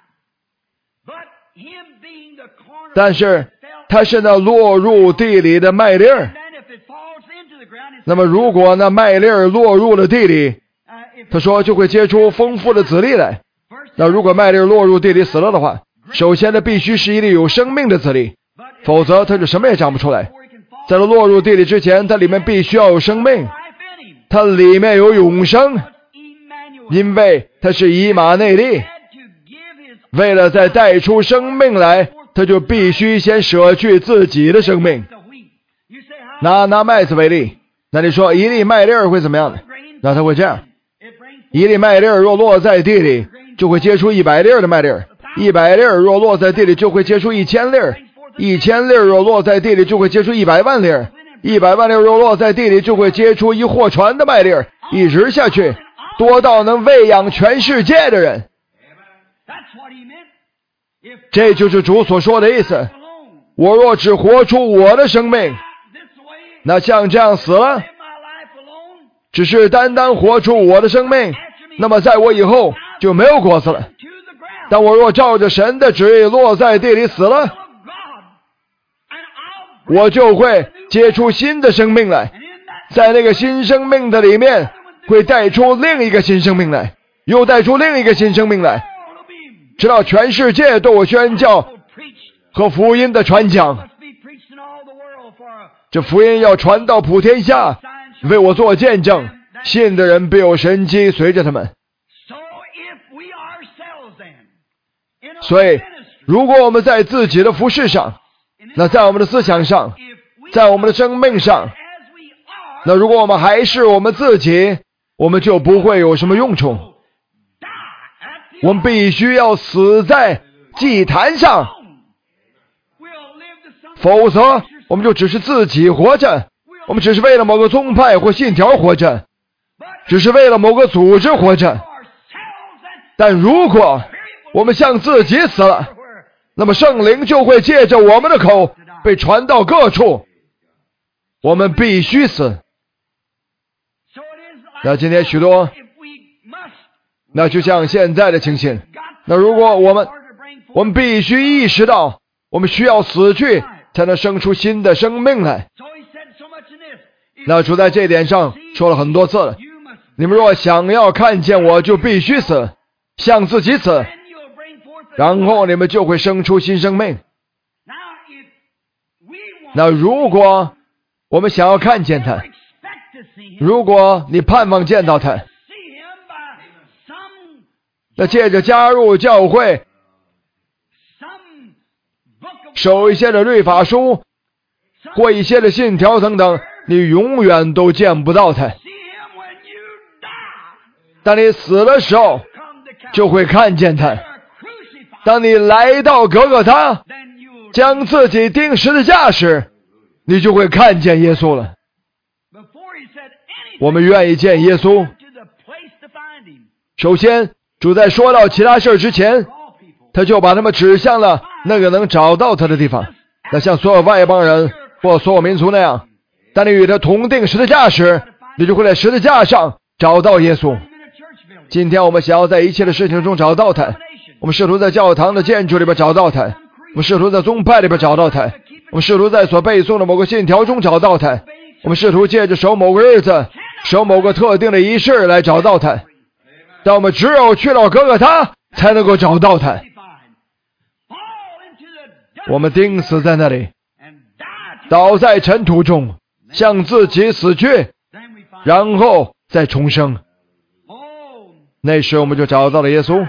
但是他是那落入地里的麦粒儿。那么如果那麦粒儿落入了地里，他说就会结出丰富的籽粒来。那如果麦粒儿落入地里死了的话，首先它必须是一粒有生命的籽粒，否则它就什么也长不出来。在它落入地里之前，它里面必须要有生命，它里面有永生，因为它是以马内利。为了再带出生命来，他就必须先舍去自己的生命。拿拿麦子为例，那你说一粒麦粒儿会怎么样呢？那它会这样，一粒麦粒儿若落在地里，就会结出一百粒的麦粒儿；一百粒若落在地里，就会结出一千粒；一千粒若落在地里，就会结出一百万粒；一百万粒若落在地里，就会结出一货船的麦粒儿，一直下去，多到能喂养全世界的人。这就是主所说的意思。我若只活出我的生命，那像这样死了，只是单单活出我的生命，那么在我以后就没有果子了。但我若照着神的旨意落在地里死了，我就会结出新的生命来，在那个新生命的里面会带出另一个新生命来，又带出另一个新生命来，直到全世界对我宣教和福音的传讲。这福音要传到普天下，为我做见证，信的人必有神迹随着他们。所以如果我们在自己的服事上，那在我们的思想上，在我们的生命上，那如果我们还是我们自己，我们就不会有什么用处。我们必须要死在祭坛上，否则我们就只是自己活着，我们只是为了某个宗派或信条活着，只是为了某个组织活着。但如果我们向自己死了，那么圣灵就会借着我们的口被传到各处。我们必须死。那今天许多，那就像现在的情形，那如果我们我们必须意识到，我们需要死去才能生出新的生命来。那主在这一点上说了很多次了，你们若想要看见我，就必须死，向自己死，然后你们就会生出新生命。那如果我们想要看见他，如果你盼望见到他，那借着加入教会，守一些的律法书或一些的信条等等，你永远都见不到他。当你死的时候就会看见他。当你来到各个他，将自己钉十字架时，你就会看见耶稣了。我们愿意见耶稣。首先主在说到其他事之前，他就把他们指向了那个能找到他的地方。那像所有外邦人或所有民族那样，当你与他同定十字架时，你就会在十字架上找到耶稣。今天我们想要在一切的事情中找到他，我们试图在教堂的建筑里边找到他，我们试图在宗派里边找到他，我们试图在所背诵的某个信条中找到他，我们试图借着守某个日子，守某个特定的仪式来找到他。但我们只有去到各个他，才能够找到他。我们钉死在那里，倒在尘土中，向自己死去，然后再重生。那时我们就找到了耶稣。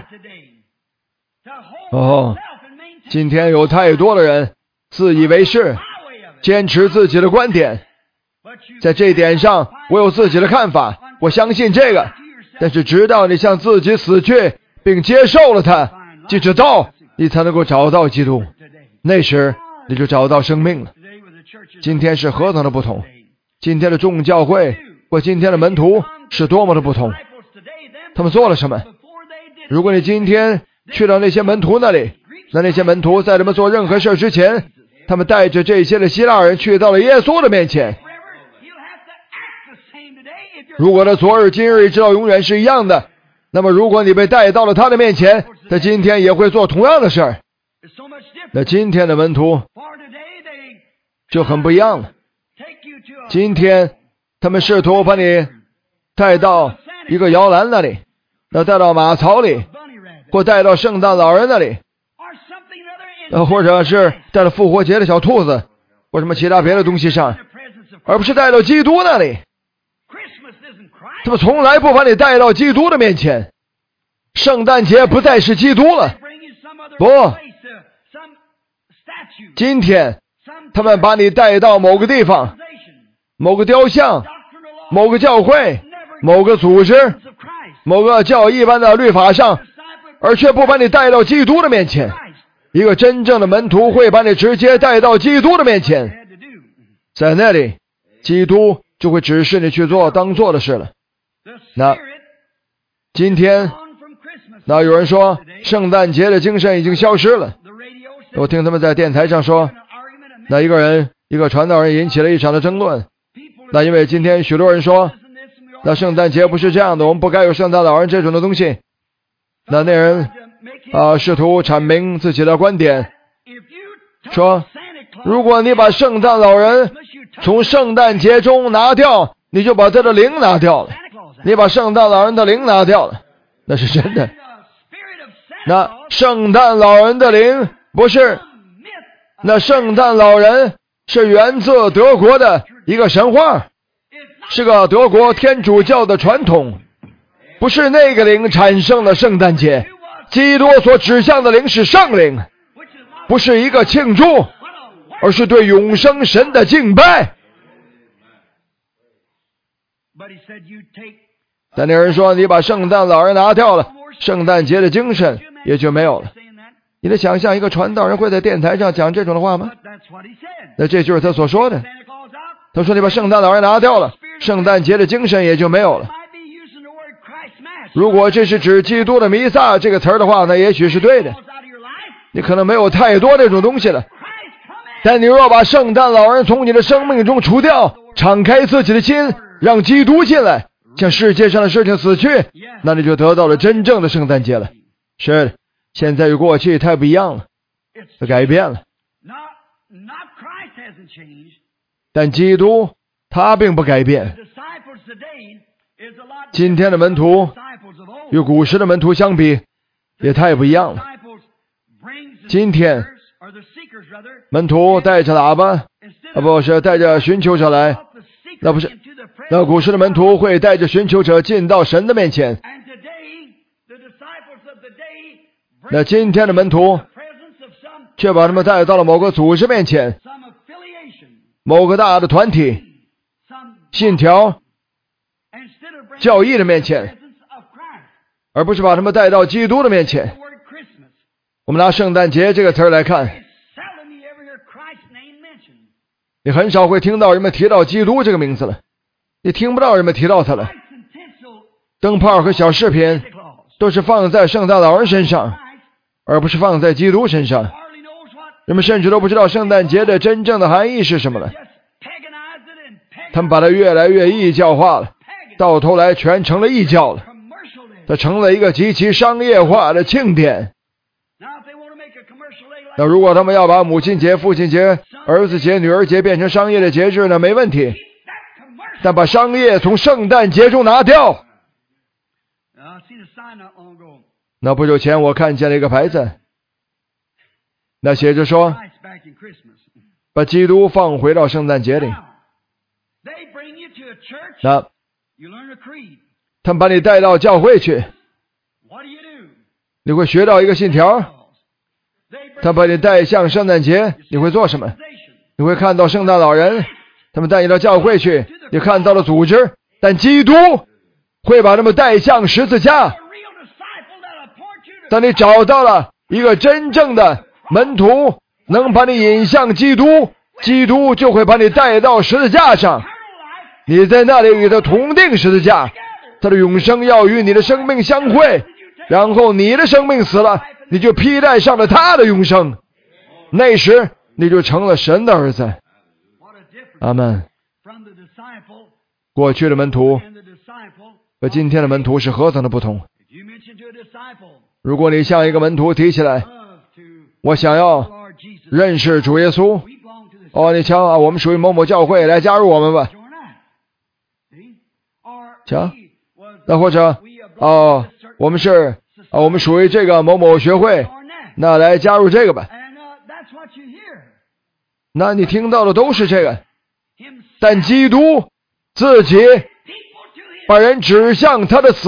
哦，今天有太多的人自以为是，坚持自己的观点，在这一点上我有自己的看法，我相信这个。但是直到你向自己死去并接受了他，即知道你才能够找到基督，那时你就找到生命了。今天是何等的不同，今天的众教会或今天的门徒是多么的不同。他们做了什么？如果你今天去到那些门徒那里，那那些门徒在他们做任何事之前，他们带着这些的希腊人去到了耶稣的面前。 如果他昨日今日直到永远是一样的，那么如果你被带到了他的面前，他今天也会做同样的事儿。那今天的门徒就很不一样了。今天他们试图把你带到一个摇篮那里，那带到马槽里，或带到圣诞老人那里，呃，或者是带到复活节的小兔子，或什么其他别的东西上，而不是带到基督那里。他们从来不把你带到基督的面前。圣诞节不再是基督了，不，今天他们把你带到某个地方，某个雕像，某个教会，某个组织，某个教义般的律法上，而却不把你带到基督的面前。一个真正的门徒会把你直接带到基督的面前，在那里基督就会指示你去做当做的事了。那今天那有人说圣诞节的精神已经消失了，我听他们在电台上说，那一个人一个传道人引起了一场的争论。那因为今天许多人说，那圣诞节不是这样的，我们不该有圣诞老人这种的东西。那那人啊，试图阐明自己的观点，说如果你把圣诞老人从圣诞节中拿掉，你就把他的灵拿掉了，你把圣诞老人的灵拿掉了，那是真的。那圣诞老人的灵不是，那圣诞老人是源自德国的一个神话，是个德国天主教的传统，不是那个灵产生了圣诞节。基督所指向的灵是圣灵，不是一个庆祝，而是对永生神的敬拜。但那人说，你把圣诞老人拿掉了，圣诞节的精神也就没有了。你能想象一个传道人会在电台上讲这种的话吗？那这就是他所说的。他说你把圣诞老人拿掉了，圣诞节的精神也就没有了。如果这是指基督的弥撒这个词儿的话，那也许是对的，你可能没有太多这种东西了。但你若把圣诞老人从你的生命中除掉，敞开自己的心，让基督进来，向世界上的事情死去，那你就得到了真正的圣诞节了。是的，现在与过去太不一样了，它改变了。但基督他并不改变。今天的门徒与古时的门徒相比也太不一样了。今天门徒带着喇叭，啊不是带着寻求者来，那不是，那古时的门徒会带着寻求者进到神的面前。那今天的门徒却把他们带到了某个组织面前，某个大的团体、信条、教义的面前，而不是把他们带到基督的面前。我们拿圣诞节这个词儿来看，你很少会听到人们提到基督这个名字了，你听不到人们提到他了。灯泡和小饰品都是放在圣诞老人身上，而不是放在基督身上。人们甚至都不知道圣诞节的真正的含义是什么了，他们把它越来越异教化了，到头来全成了异教了，它成了一个极其商业化的庆典。那如果他们要把母亲节、父亲节、儿子节、女儿节变成商业的节日呢，没问题，但把商业从圣诞节中拿掉。那不久前我看见了一个牌子，那写着说把基督放回到圣诞节里。那他们把你带到教会去，你会学到一个信条。他把你带向圣诞节，你会做什么？你会看到圣诞老人。他们带你到教会去，你看到了组织，但基督会把他们带向十字架。当你找到了一个真正的门徒能把你引向基督，基督就会把你带到十字架上，你在那里与他同定十字架，他的永生要与你的生命相会，然后你的生命死了，你就披戴上了他的永生，那时你就成了神的儿子。阿们。 过去的门徒和今天的门徒是何等的不同。如果你向一个门徒提起来，我想要认识主耶稣，哦，你瞧啊，我们属于某某教会，来加入我们吧。瞧，那或者哦，我们是啊，我们属于这个某某学会，那来加入这个吧。那你听到的都是这个，但基督自己把人指向他的死。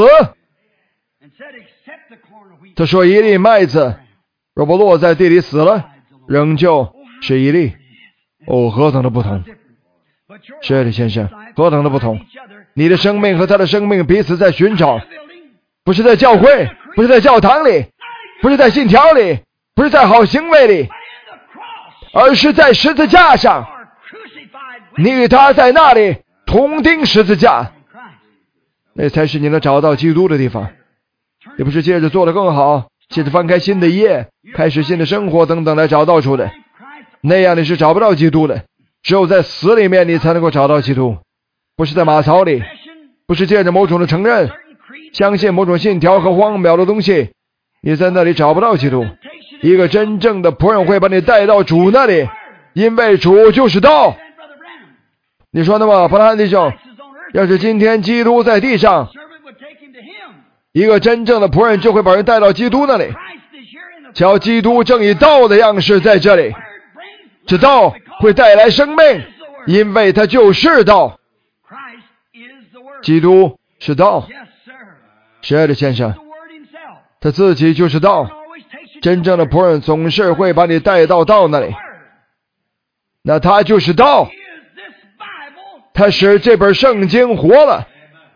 他说一粒麦子若不落在地里死了，仍旧是一粒。哦，何等的不同！是的，先生，何等的不同！你的生命和他的生命彼此在寻找，不是在教会，不是在教堂里，不是在信条里，不是在好行为里，而是在十字架上。你与他在那里同钉十字架，那才是你能找到基督的地方。也不是接着做得更好，接着翻开新的一页，开始新的生活等等来找到出来，那样你是找不到基督的。只有在死里面你才能够找到基督，不是在马槽里，不是借着某种的承认，相信某种信条和荒谬的东西，你在那里找不到基督。一个真正的仆人会把你带到主那里，因为主就是道。你说那么，伯拉罕弟兄，要是今天基督在地上，一个真正的仆人就会把人带到基督那里。瞧，基督正以道的样式在这里，这道会带来生命，因为他就是道。基督是道。是的，先生，他自己就是道。真正的仆人总是会把你带到道那里，那他就是道，他使这本圣经活了。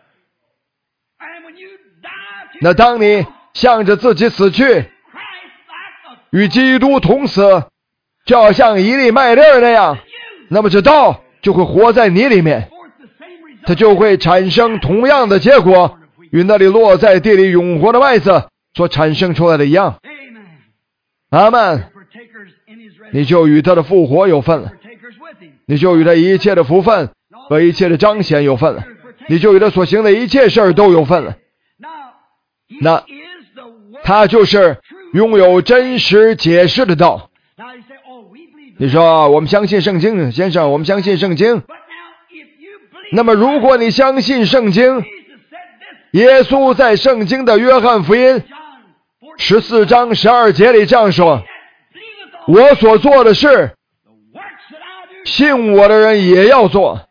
那当你向着自己死去，与基督同死，就好像一粒麦粒那样，那么这道就会活在你里面，它就会产生同样的结果，与那里落在地里永活的麦子所产生出来的一样。阿们，你就与他的复活有份了，你就与他一切的福分和一切的彰显有份了，你就与他所行的一切事儿都有份了。那他就是拥有真实解释的道。你说我们相信圣经，先生，我们相信圣经。那么如果你相信圣经，耶稣在圣经的约翰福音十四章十二节里这样说，我所做的事，信我的人也要做。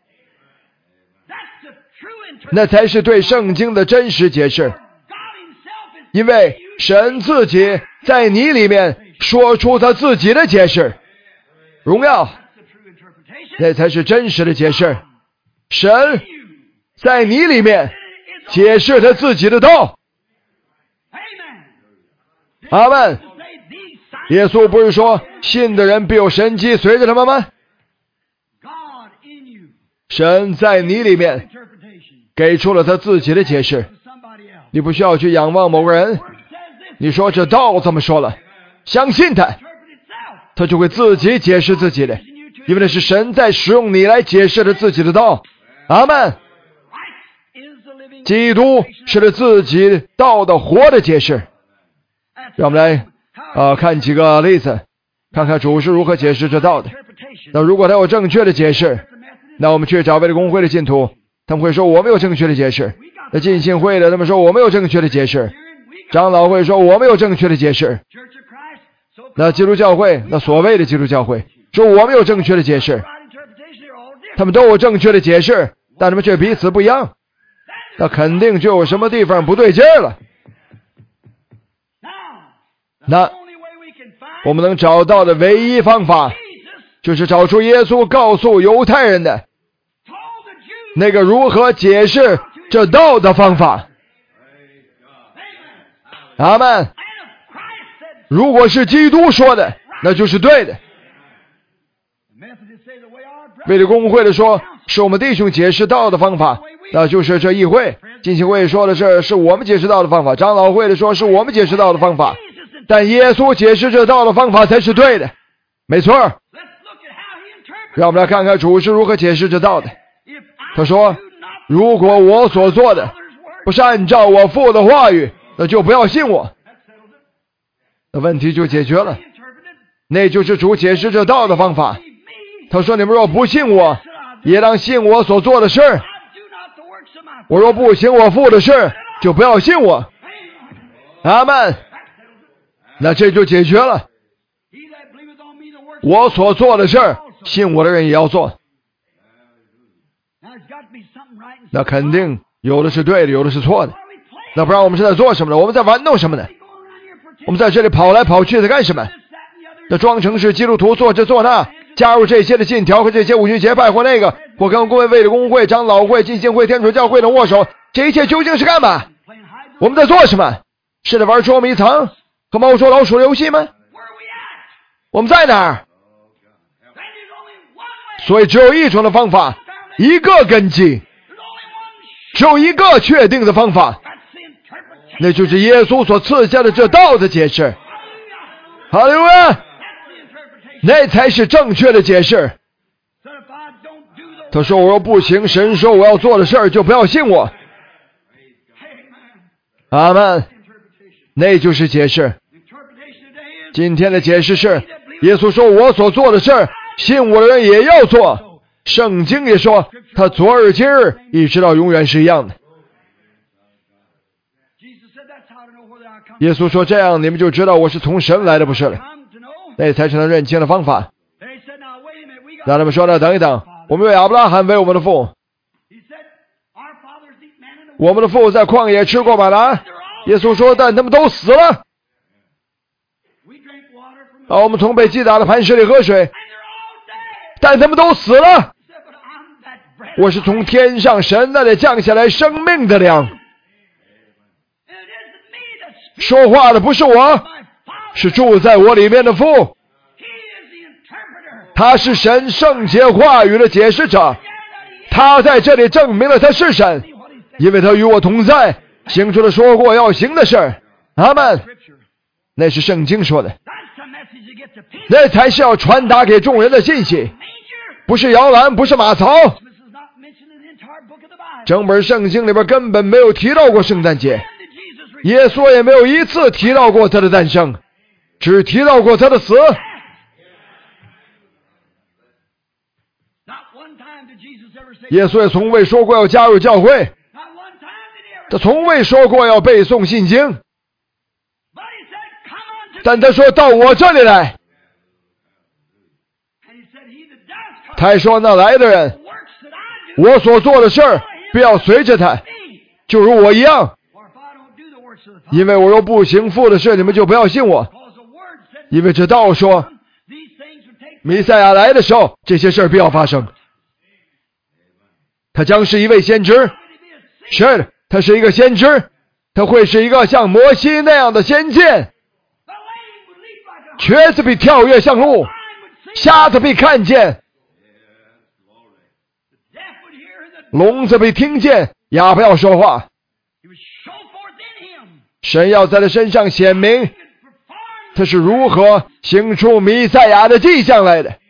那才是对圣经的真实解释，因为神自己在你里面说出他自己的解释，荣耀，那才是真实的解释。神在你里面解释他自己的道。阿们。耶稣不是说信的人必有神迹随着他们吗？神在你里面给出了他自己的解释，你不需要去仰望某个人，你说这道这么说了，相信他，他就会自己解释自己的，因为那是神在使用你来解释了自己的道。阿们。基督是他自己道的活的解释。让我们来啊、呃、看几个例子，看看主是如何解释这道的。那如果他有正确的解释，那我们去找别的公会的信徒，他们会说我没有正确的解释。那浸信会的他们说我没有正确的解释，长老会说我没有正确的解释，那基督教会，那所谓的基督教会说我没有正确的解释，他们都有正确的解释，但他们却彼此不一样，那肯定就有什么地方不对劲儿了。那我们能找到的唯一方法，就是找出耶稣告诉犹太人的那个如何解释这道的方法。阿们。如果是基督说的，那就是对的。为了公会的说是我们弟兄解释道的方法，那就是这议会。浸信会说的是是我们解释道的方法，长老会的说是我们解释道的方法，但耶稣解释这道的方法才是对的，没错。让我们来看看主是如何解释这道的。他说如果我所做的不是按照我父的话语，那就不要信我。那问题就解决了。那就是主解释这道的方法。他说：你们若不信我，也当信我所做的事。我若不行我父的事，就不要信我。阿们。那这就解决了。我所做的事，信我的人也要做。那肯定有的是对的，有的是错的。那不然我们是在做什么呢？我们在玩弄什么呢？我们在这里跑来跑去的干什么？那装成是基督徒，做这做那，加入这些的信条和这些五旬节拜或那个，或跟公会、卫理公会、长老会、浸信会、天主教会的握手，这一切究竟是干嘛？我们在做什么？是在玩捉迷藏和猫捉老鼠的游戏吗？我们在哪儿？所以只有一种的方法，一个根基，只有一个确定的方法，那就是耶稣所赐下的这道的解释。哈利路亚，那才是正确的解释。他说：我若不行神说我要做的事儿，就不要信我。阿们。那就是解释。今天的解释是，耶稣说我所做的事儿，信我的人也要做。圣经也说，他昨日今日一直到永远是一样的。耶稣说，这样你们就知道我是从神来的，不是了。那才是能认清的方法。让他们说呢，等一等，我们为亚伯拉罕为我们的父，我们的父在旷野吃过玛拿。耶稣说，但他们都死了。啊，我们从被击打的磐石里喝水，但他们都死了。我是从天上神那里降下来生命的粮。说话的不是我，是住在我里面的父。他是神圣洁话语的解释者，他在这里证明了他是神，因为他与我同在，行出了说过要行的事。阿们。那是圣经说的，那才是要传达给众人的信息，不是摇篮，不是马槽。整本圣经里边根本没有提到过圣诞节，耶稣也没有一次提到过他的诞生，只提到过他的死。耶稣也从未说过要加入教会，他从未说过要背诵信经，但他说到我这里来。他还说那来的人，我所做的事儿不要随着他，就如我一样，因为我若不行父的事，你们就不要信我。因为这道说弥赛亚来的时候，这些事儿必要发生。他将是一位先知，是的，他是一个先知，他会是一个像摩西那样的先见。瘸子必跳跃像鹿，瞎子必看见，聋子必听见，哑巴要说话。神要在他身上显明他是如何行出弥赛亚的迹象来的。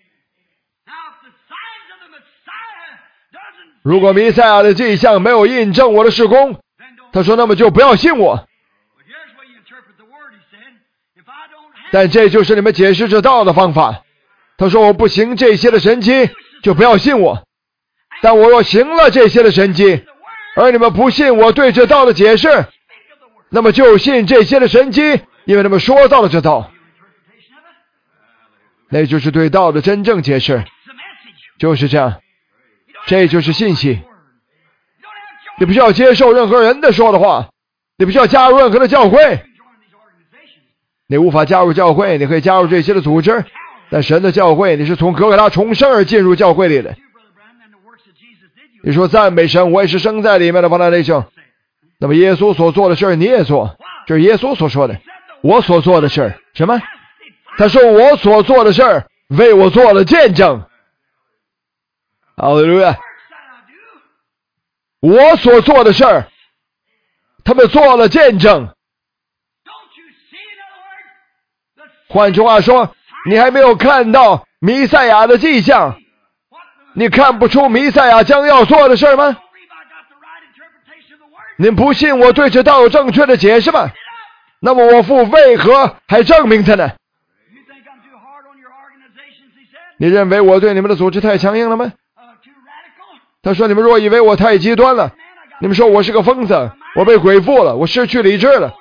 如果弥赛亚的迹象没有印证我的事工，他说那么就不要信我。但这就是你们解释这道的方法。他说我不行这些的神迹，就不要信我。但我若行了这些的神迹，而你们不信我对这道的解释，那么就信这些的神迹，因为他们说到了这道。那就是对道的真正解释，就是这样。这就是信息。你不需要接受任何人的说的话，你不需要加入任何的教会。你无法加入教会，你可以加入这些的组织，但神的教会，你是从哥哥他重生而进入教会里的。你说赞美神，我也是生在里面的巴拿内兄。那么耶稣所做的事你也做，这是耶稣所说的。我所做的事什么？他说我所做的事为我做了见证。哈利路亚！我所做的事儿，他们做了见证。换句话说，你还没有看到弥赛亚的迹象，你看不出弥赛亚将要做的事儿吗？ 您不信我对这道有正确的解释吗？那么我父为何还证明他呢？你认为我对你们的组织太强硬了吗？他说，你们若以为我太极端了，你们说我是个疯子，我被鬼附了，我失去理智了。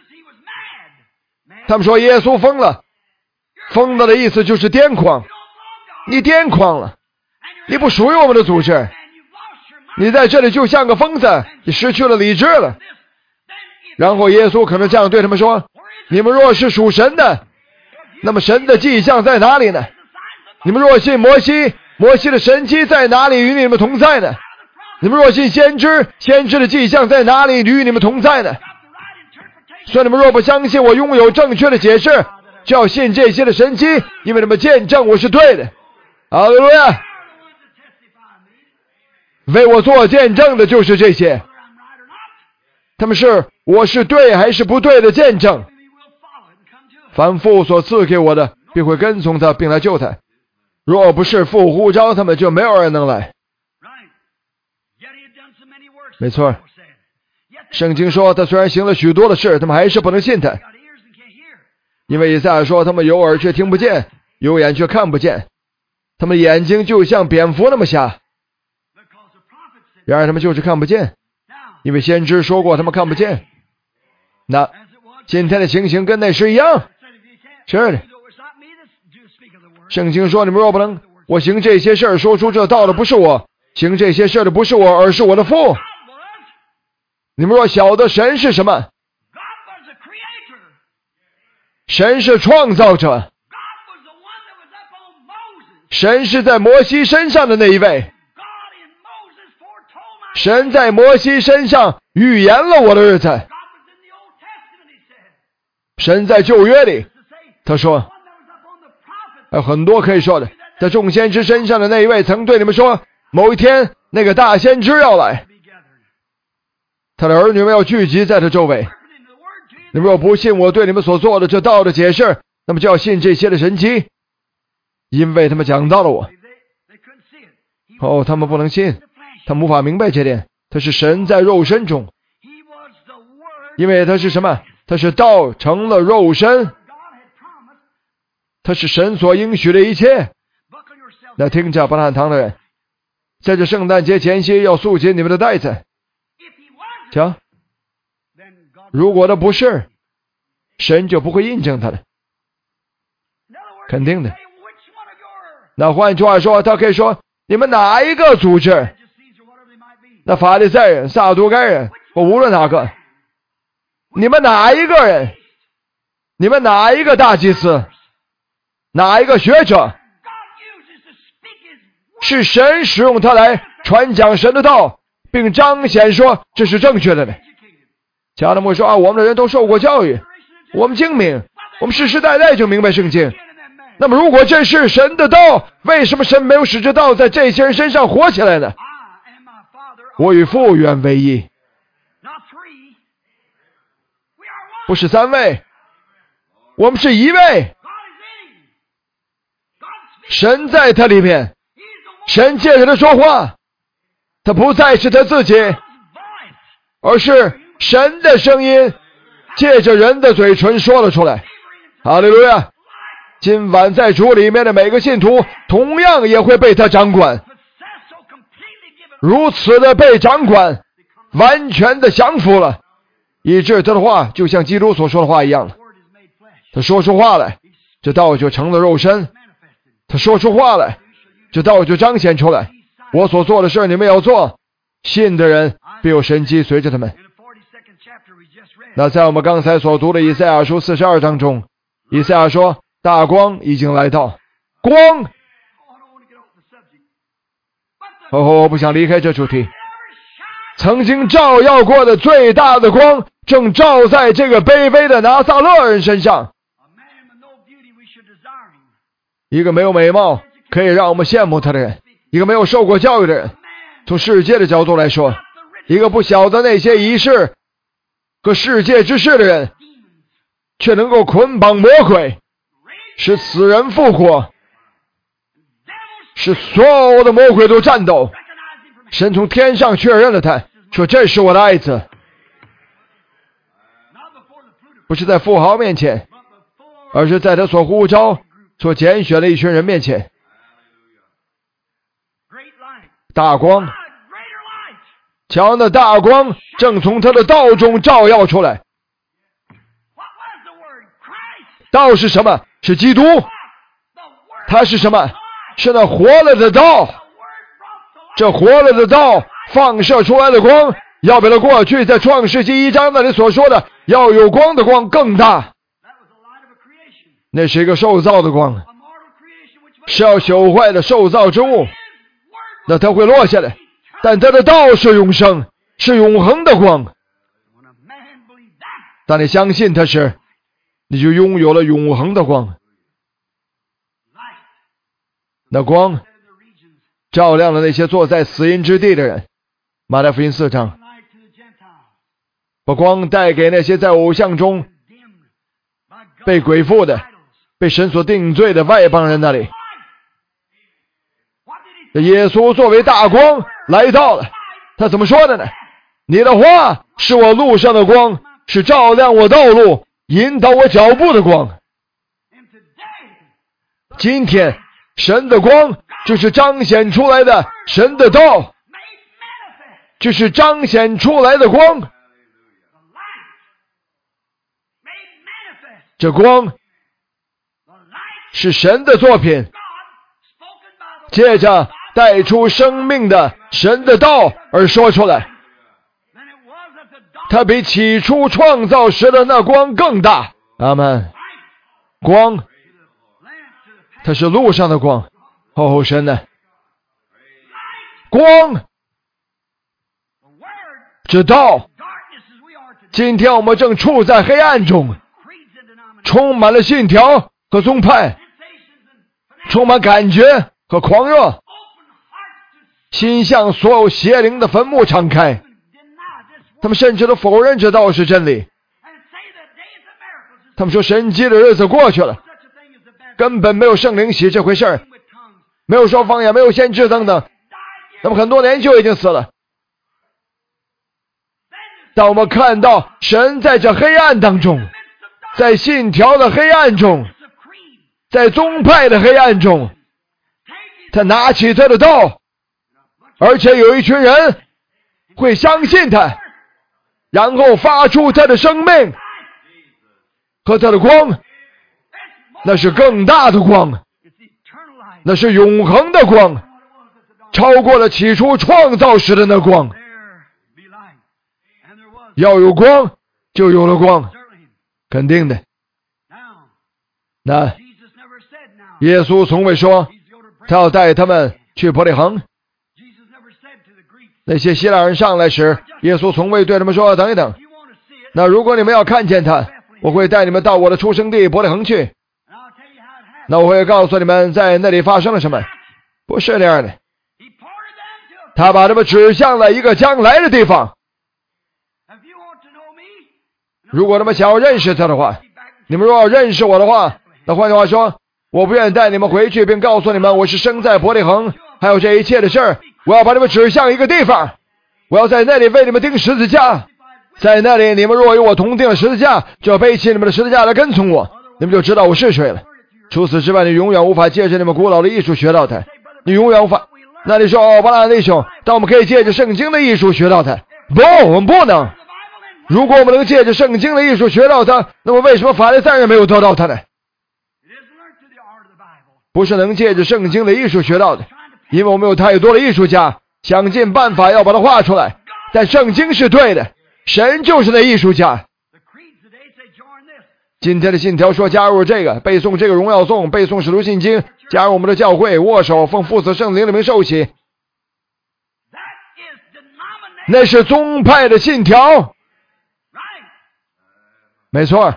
他们说耶稣疯了，疯了的意思就是癫狂，你癫狂了，你不属于我们的组织，你在这里就像个疯子，你失去了理智了。然后耶稣可能这样对他们说，你们若是属神的，那么神的迹象在哪里呢？你们若信摩西，摩西的神迹在哪里与你们同在呢？你们若信先知，先知的迹象在哪里与你们同在呢？所以你们若不相信我拥有正确的解释，就要信这些的神迹，因为你们见证我是对的。哈利路亚！为我做见证的就是这些，他们是我是对还是不对的见证。凡父所赐给我的，必会跟从他，并来救他。若不是父呼召他们，就没有人能来。没错，圣经说他虽然行了许多的事，他们还是不能信他，因为以赛亚说他们有耳却听不见，有眼却看不见，他们的眼睛就像蝙蝠那么瞎。然而他们就是看不见，因为先知说过他们看不见。那今天的情形跟那时一样。是的，圣经说，你们若不能我行这些事儿，说出这道的不是我，行这些事的不是我，而是我的父。你们若晓得神是什么，神是创造者，神是在摩西身上的那一位，神在摩西身上预言了我的日子。神在旧约里他说，还有很多可以说的，在众先知身上的那一位曾对你们说，某一天那个大先知要来，他的儿女们要聚集在他周围。你们若不信我对你们所做的这道的解释，那么就要信这些的神迹，因为他们讲到了我。哦，他们不能信，他们无法明白这点，他是神在肉身中，因为他是什么？他是道成了肉身，他是神所应许的一切。那听着巴勒堂的人，在这圣诞节前夕要束紧你们的带子。瞧，如果他不是，神就不会印证他的，肯定的。那换句话说，他可以说，你们哪一个组织，那法利赛人、撒都该人，或无论哪个，你们哪一个人，你们哪一个大祭司，哪一个学者，是神使用他来传讲神的道，并彰显说这是正确的呢？加勒姆说啊，我们的人都受过教育，我们精明，我们世世代代就明白圣经。那么如果这是神的道，为什么神没有使这道在这些人身上活起来呢？我与父原为一，不是三位，我们是一位。神在他里面，神借着他说话，他不再是他自己，而是神的声音借着人的嘴唇说了出来。哈利路亚！今晚在主里面的每个信徒同样也会被他掌管，如此的被掌管，完全的降服了，以致他的话就像基督所说的话一样了。他说出话来，这道就成了肉身，他说出话来，这道就彰显出来。我所做的事你们要做，信的人必有神迹随着他们。那在我们刚才所读的以赛亚书四十二章中，以赛亚说大光已经来到，光哦，我不想离开这主题。曾经照耀过的最大的光正照在这个卑微的拿撒勒人身上，一个没有美貌可以让我们羡慕他的人，一个没有受过教育的人，从世界的角度来说，一个不晓得那些仪式和世界之事的人，却能够捆绑魔鬼，使死人复活，使所有的魔鬼都战斗。神从天上确认了他，说这是我的爱子， 不是在富豪面前，而是在他所呼召、所拣选的一群人面前。大光，强的大光正从他的道中照耀出来。道是什么？是基督。他是什么？是那活了的道。这活了的道放射出来的光，要比他过去在创世纪一章那里所说的要有光的光更大。那是一个受造的光，是要朽坏的受造之物，那它会落下来，但它的道是永生，是永恒的光。当你相信它时，你就拥有了永恒的光。那光照亮了那些坐在死荫之地的人。马太福音四章，把光带给那些在偶像中被鬼附的、被神所定罪的外邦人那里。耶稣作为大光来到了，他怎么说的呢？你的话是我路上的光，是照亮我道路、引导我脚步的光。今天神的光就是彰显出来的，神的道就是彰显出来的光。这光是神的作品，借着带出生命的神的道而说出来。它比起初创造时的那光更大。阿们。光，它是路上的光。哦，神呢？光，这道，今天我们正处在黑暗中，充满了信条和宗派，充满感觉和狂热，心向所有邪灵的坟墓敞开。他们甚至都否认这道是真理。他们说神迹的日子过去了，根本没有圣灵洗这回事儿，没有说方言，没有先知等等，那么很多年就已经死了。当我们看到神在这黑暗当中，在信条的黑暗中，在宗派的黑暗中，他拿起他的道，而且有一群人会相信他，然后发出他的生命和他的光，那是更大的光，那是永恒的光，超过了起初创造时的那光。要有光就有了光，肯定的。那耶稣从未说他要带他们去伯利恒。那些希腊人上来时，耶稣从未对他们说等一等，那如果你们要看见他，我会带你们到我的出生地伯利恒去，那我会告诉你们在那里发生了什么。不是那样的，他把他们指向了一个将来的地方。如果他们想要认识他的话，你们若要认识我的话，那换句话说，我不愿意带你们回去并告诉你们我是生在伯利恒还有这一切的事儿。我要把你们指向一个地方，我要在那里为你们钉十字架，在那里你们若与我同钉了十字架，就要背起你们的十字架来跟从我，你们就知道我是谁了。除此之外，你永远无法借着你们古老的艺术学到它，你永远无法。那你说哦，巴拉弟兄，但我们可以借着圣经的艺术学到它。不，我们不能。如果我们能借着圣经的艺术学到它，那么为什么法利赛人没有得到它呢？不是能借着圣经的艺术学到的，因为我们有太多的艺术家想尽办法要把它画出来，但圣经是对的，神就是那艺术家。今天的信条说加入这个，背诵这个荣耀颂，背诵使徒信经，加入我们的教会，握手，奉父子圣灵的名受洗，那是宗派的信条。没错，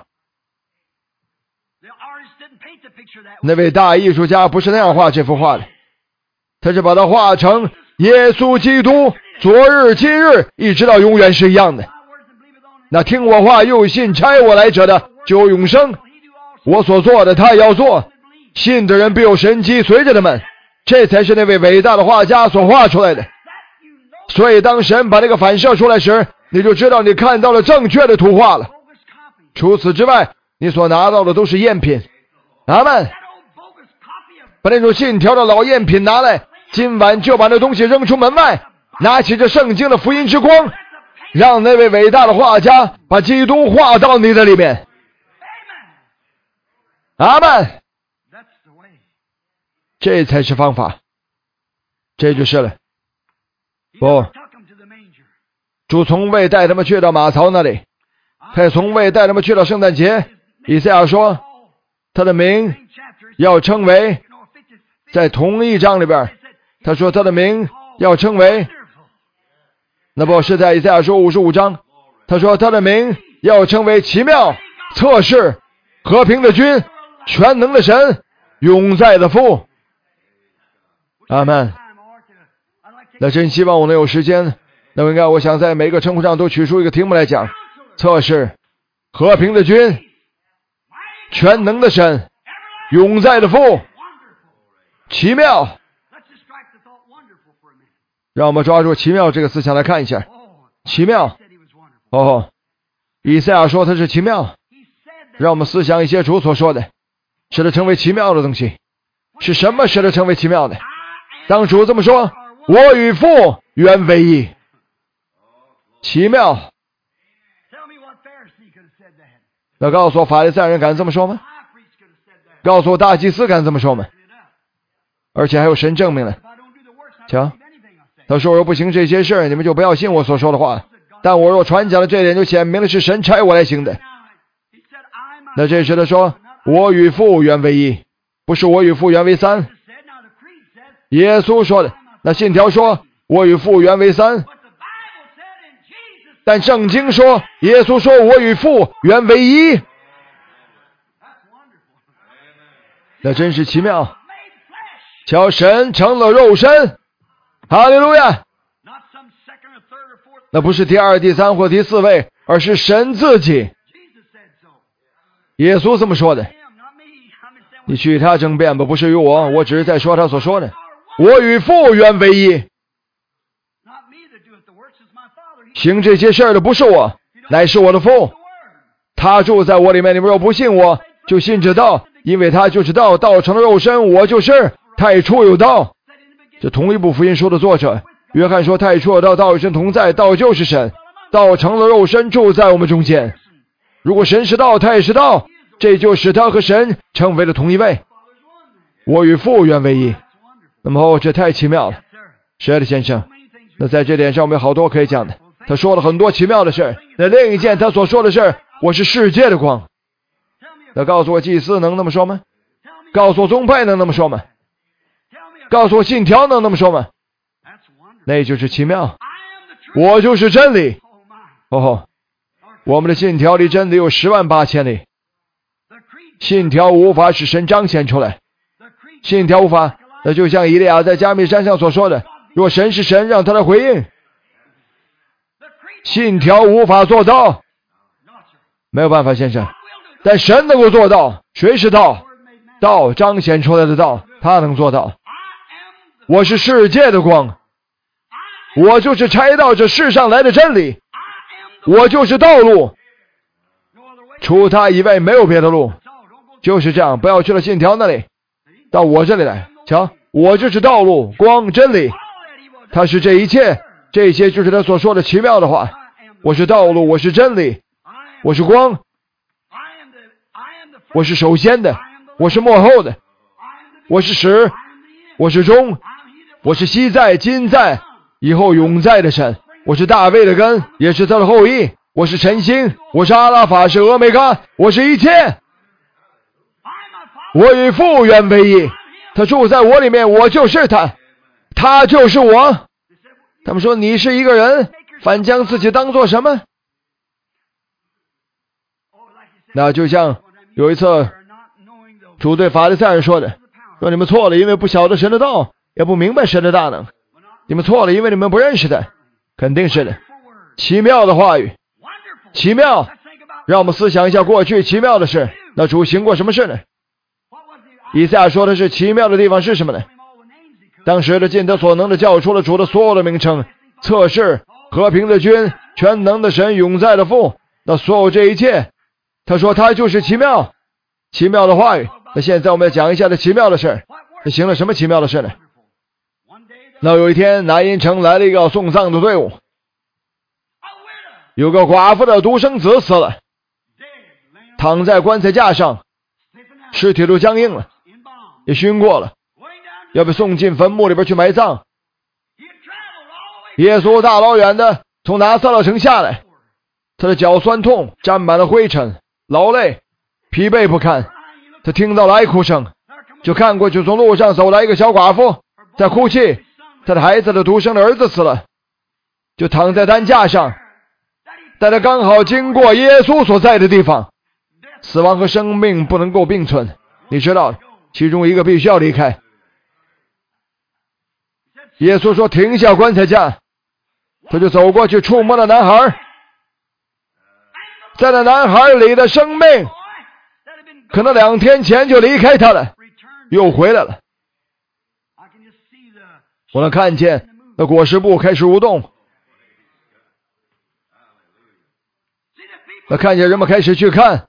那位大艺术家不是那样画这幅画的，他是把它画成耶稣基督昨日今日一直到永远是一样的。那听我话又信差我来者的就有永生，我所做的他也要做，信的人必有神迹随着他们，这才是那位伟大的画家所画出来的。所以当神把那个反射出来时，你就知道你看到了正确的图画了。 除此之外，你所拿到的都是赝品。阿们。把那种信条的老赝品拿来，今晚就把那东西扔出门外，拿起这圣经的福音之光，让那位伟大的画家把基督画到你的里面。阿们。这才是方法，这就是了。不，主从未带他们去到马槽那里，他也从未带他们去到圣诞节。以赛亚说他的名要称为，在同一章里边他说他的名要称为，那不是在以赛亚书五十五章，他说他的名要称为奇妙、测试、和平的君、全能的神、永在的父。阿们。那真希望我能有时间，那么应该我想在每个称呼上都取出一个题目来讲：测试、和平的君、全能的神、永在的父、奇妙。让我们抓住奇妙这个思想来看一下。奇妙，哦，以赛亚说它是奇妙，让我们思想一些主所说的使它成为奇妙的东西。是什么使它成为奇妙的？当主这么说，我与父原为一。奇妙。那告诉我法利赛人敢这么说吗？告诉我大祭司敢这么说吗？而且还有神证明了。瞧，他说若不行这些事，你们就不要信我所说的话，但我若传讲了这一点，就显明了是神差我来行的。那这时他说我与父原为一，不是我与父原为三。耶稣说的，那信条说我与父原为三，但圣经说耶稣说我与父原为一。那真是奇妙。瞧，神成了肉身，哈利路亚。那不是第二、第三或第四位，而是神自己。耶稣这么说的。你去与他争辩吧，不是与我，我只是在说他所说的。我与父原为一。行这些事儿的不是我，乃是我的父。他住在我里面，你们若不信我，就信这道，因为他就是道，道成了肉身，我就是太初有道。这同一部福音书的作者约翰说，太初有道，道与神同在，道就是神，道成了肉身，住在我们中间。如果神是道，他也是道，这就使他和神成为了同一位。我与父原为一。那么哦，这太奇妙了。是的，先生。那在这点上我们有好多可以讲的。他说了很多奇妙的事。那另一件他所说的事，我是世界的光。那告诉我祭司能那么说吗？告诉我宗派能那么说吗？告诉我信条能那么说吗？那就是奇妙。我就是真理。哦，我们的信条离真理有十万八千里。信条无法使神彰显出来。信条无法，那就像以利亚在加密山上所说的，若神是神，让他来回应。信条无法做到。没有办法，先生。但神能够做到。谁是道？道彰显出来的道，他能做到。我是世界的光。我就是差到这世上来的真理。我就是道路。除他以外没有别的路。就是这样，不要去了信条那里，到我这里来。瞧，我就是道路、光、真理。他是这一切，这些就是他所说的奇妙的话。我是道路，我是真理，我是光，我是首先的，我是末后的，我是始，我是终，我是昔在、今在、以后永在的神。我是大卫的根，也是他的后裔。我是晨星，我是阿拉法，是俄梅嘎，我是一切。我与父原为一。他住在我里面，我就是他，他就是我。他们说你是一个人，反将自己当做什么？那就像有一次主对法利赛人说的，说你们错了，因为不晓得神的道，也不明白神的大能。你们错了，因为你们不认识他。肯定是的。奇妙的话语，奇妙。让我们思想一下过去奇妙的事。那主行过什么事呢？以赛亚说的是奇妙的地方是什么呢？当时的尽他所能的叫出了主的所有的名称，测试、和平的君、全能的神、永在的父。那所有这一切他说他就是奇妙，奇妙的话语。那现在我们要讲一下这奇妙的事。他行了什么奇妙的事呢？那有一天南阴城来了一个送葬的队伍，有个寡妇的独生子死了，躺在棺材架上，尸体都僵硬了，也熏过了，要被送进坟墓里边去埋葬。耶稣大老远的从拿撒勒城下来，他的脚酸痛，沾满了灰尘，劳累，疲惫不堪。他听到了哀哭声，就看过去，从路上走来一个小寡妇在哭泣，他的孩子的独生的儿子死了，就躺在担架上，但他刚好经过耶稣所在的地方。死亡和生命不能够并存，你知道，其中一个必须要离开。耶稣说停下棺材架，他就走过去触摸了男孩，在那男孩里的生命可能两天前就离开他了，又回来了。我能看见那裹尸布开始蠕动，我看见人们开始去看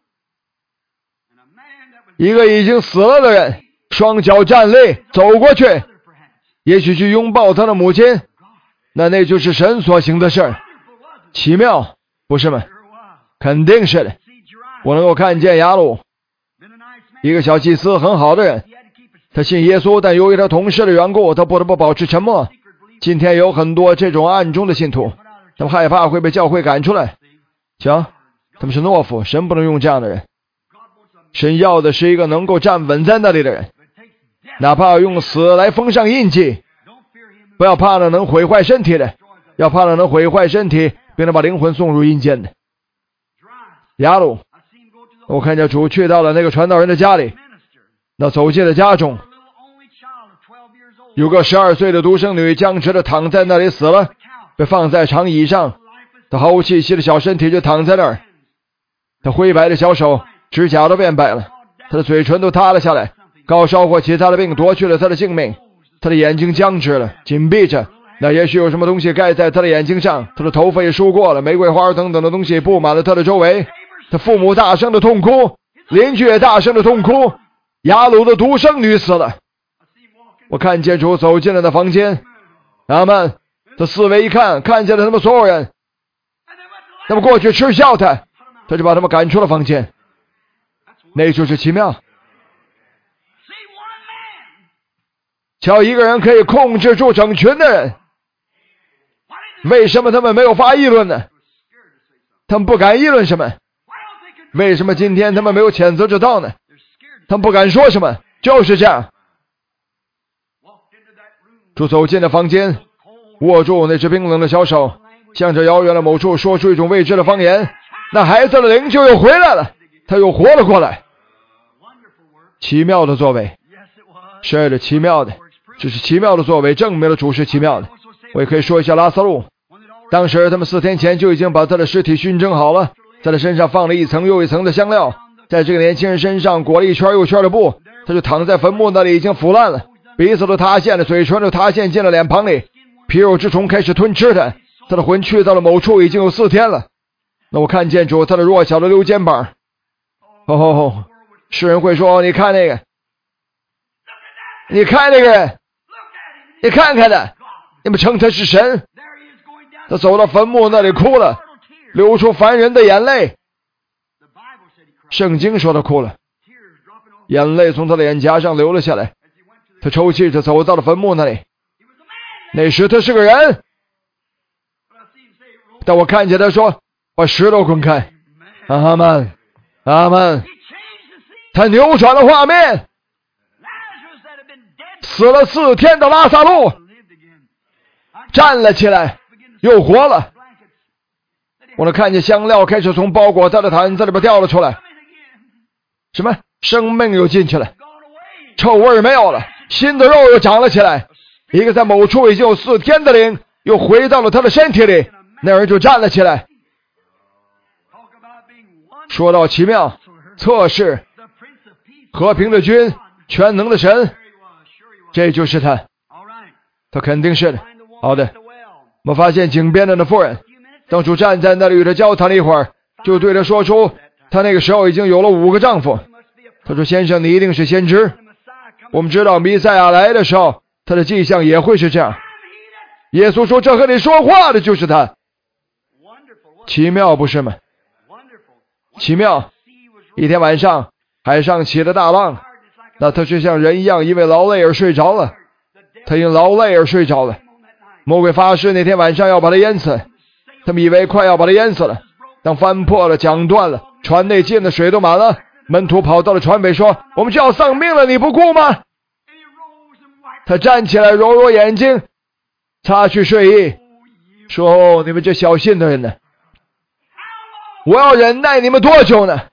一个已经死了的人，双脚站立走过去，也许去拥抱他的母亲。那那就是神所行的事，奇妙，不是吗？肯定是的。我能够看见雅鲁，一个小祭司，很好的人，他信耶稣，但由于他同事的缘故，他不得不保持沉默。今天有很多这种暗中的信徒，他们害怕会被教会赶出来。瞧，他们是懦夫，神不能用这样的人。神要的是一个能够站稳在那里的人，哪怕用死来封上印记。不要怕那能毁坏身体的，要怕那能毁坏身体并能把灵魂送入阴间的。雅鲁，我看见主去到了那个传道人的家里，那走进了家中，有个十二岁的独生女僵直的躺在那里死了，被放在长椅上，她毫无气息的小身体就躺在那儿，她灰白的小手指甲都变白了，她的嘴唇都塌了下来，高烧或其他的病夺去了她的性命，她的眼睛僵直了，紧闭着，那也许有什么东西盖在她的眼睛上，她的头发也梳过了，玫瑰花等等的东西布满了她的周围。她父母大声的痛哭，邻居也大声的痛哭，雅鲁的独生女死了。我看见主走进了那房间，阿们。他四围一看，看见了他们所有人，他们过去嗤笑他，他就把他们赶出了房间。那就是奇妙。瞧，一个人可以控制住整群的人，为什么他们没有发议论呢？他们不敢议论什么？为什么今天他们没有谴责之道呢？他们不敢说什么，就是这样。主走进了房间，握住那只冰冷的小手，向着遥远的某处说出一种未知的方言，那孩子的灵就又回来了，他又活了过来。奇妙的作为，是的，奇妙的，这是奇妙的作为，证明了主是奇妙的。我也可以说一下拉萨路，当时他们四天前就已经把他的尸体熏蒸好了，在他身上放了一层又一层的香料，在这个年轻人身上裹了一圈又一圈的布，他就躺在坟墓那里，已经腐烂了，鼻子都塌陷了，嘴唇都塌陷进了脸庞里，皮肉之虫开始吞吃他，他的魂去到了某处已经有四天了。那我看见主他的弱小的溜肩膀，哦吼吼，世人会说，你看那个，你看那个人，你看看他，你们称他是神。他走到坟墓那里哭了，流出凡人的眼泪。圣经说他哭了，眼泪从他的脸颊上流了下来，他抽泣着走到了坟墓那里。那时他是个人，但我看见他说，把石头滚开。阿们，阿们。他扭转了画面，死了四天的拉萨路站了起来，又活了。我能看见香料开始从包裹他的毯子里边掉了出来，什么生命又进去了，臭味没有了，新的肉又长了起来，一个在某处已经有四天的灵又回到了他的身体里，那人就站了起来。说到奇妙，测试和平的君，全能的神，这就是他，他肯定是的。好的，我们发现井边的那妇人，当主站在那里与他交谈了一会儿，就对他说出她那个时候已经有了五个丈夫。她说：“先生，你一定是先知。我们知道弥赛亚来的时候，他的迹象也会是这样。”耶稣说：“这和你说话的就是他。”奇妙不是吗？奇妙！一天晚上，海上起了大浪，那他却像人一样，因为劳累而睡着了。他因劳累而睡着了。魔鬼发誓那天晚上要把他淹死，他们以为快要把他淹死了。当翻破了，桨断了，船内进的水都满了，门徒跑到了船尾说：“我们就要丧命了，你不顾吗？”他站起来，揉揉眼睛，擦去睡意，说：“哦，你们这小信的人呢？我要忍耐你们多久呢？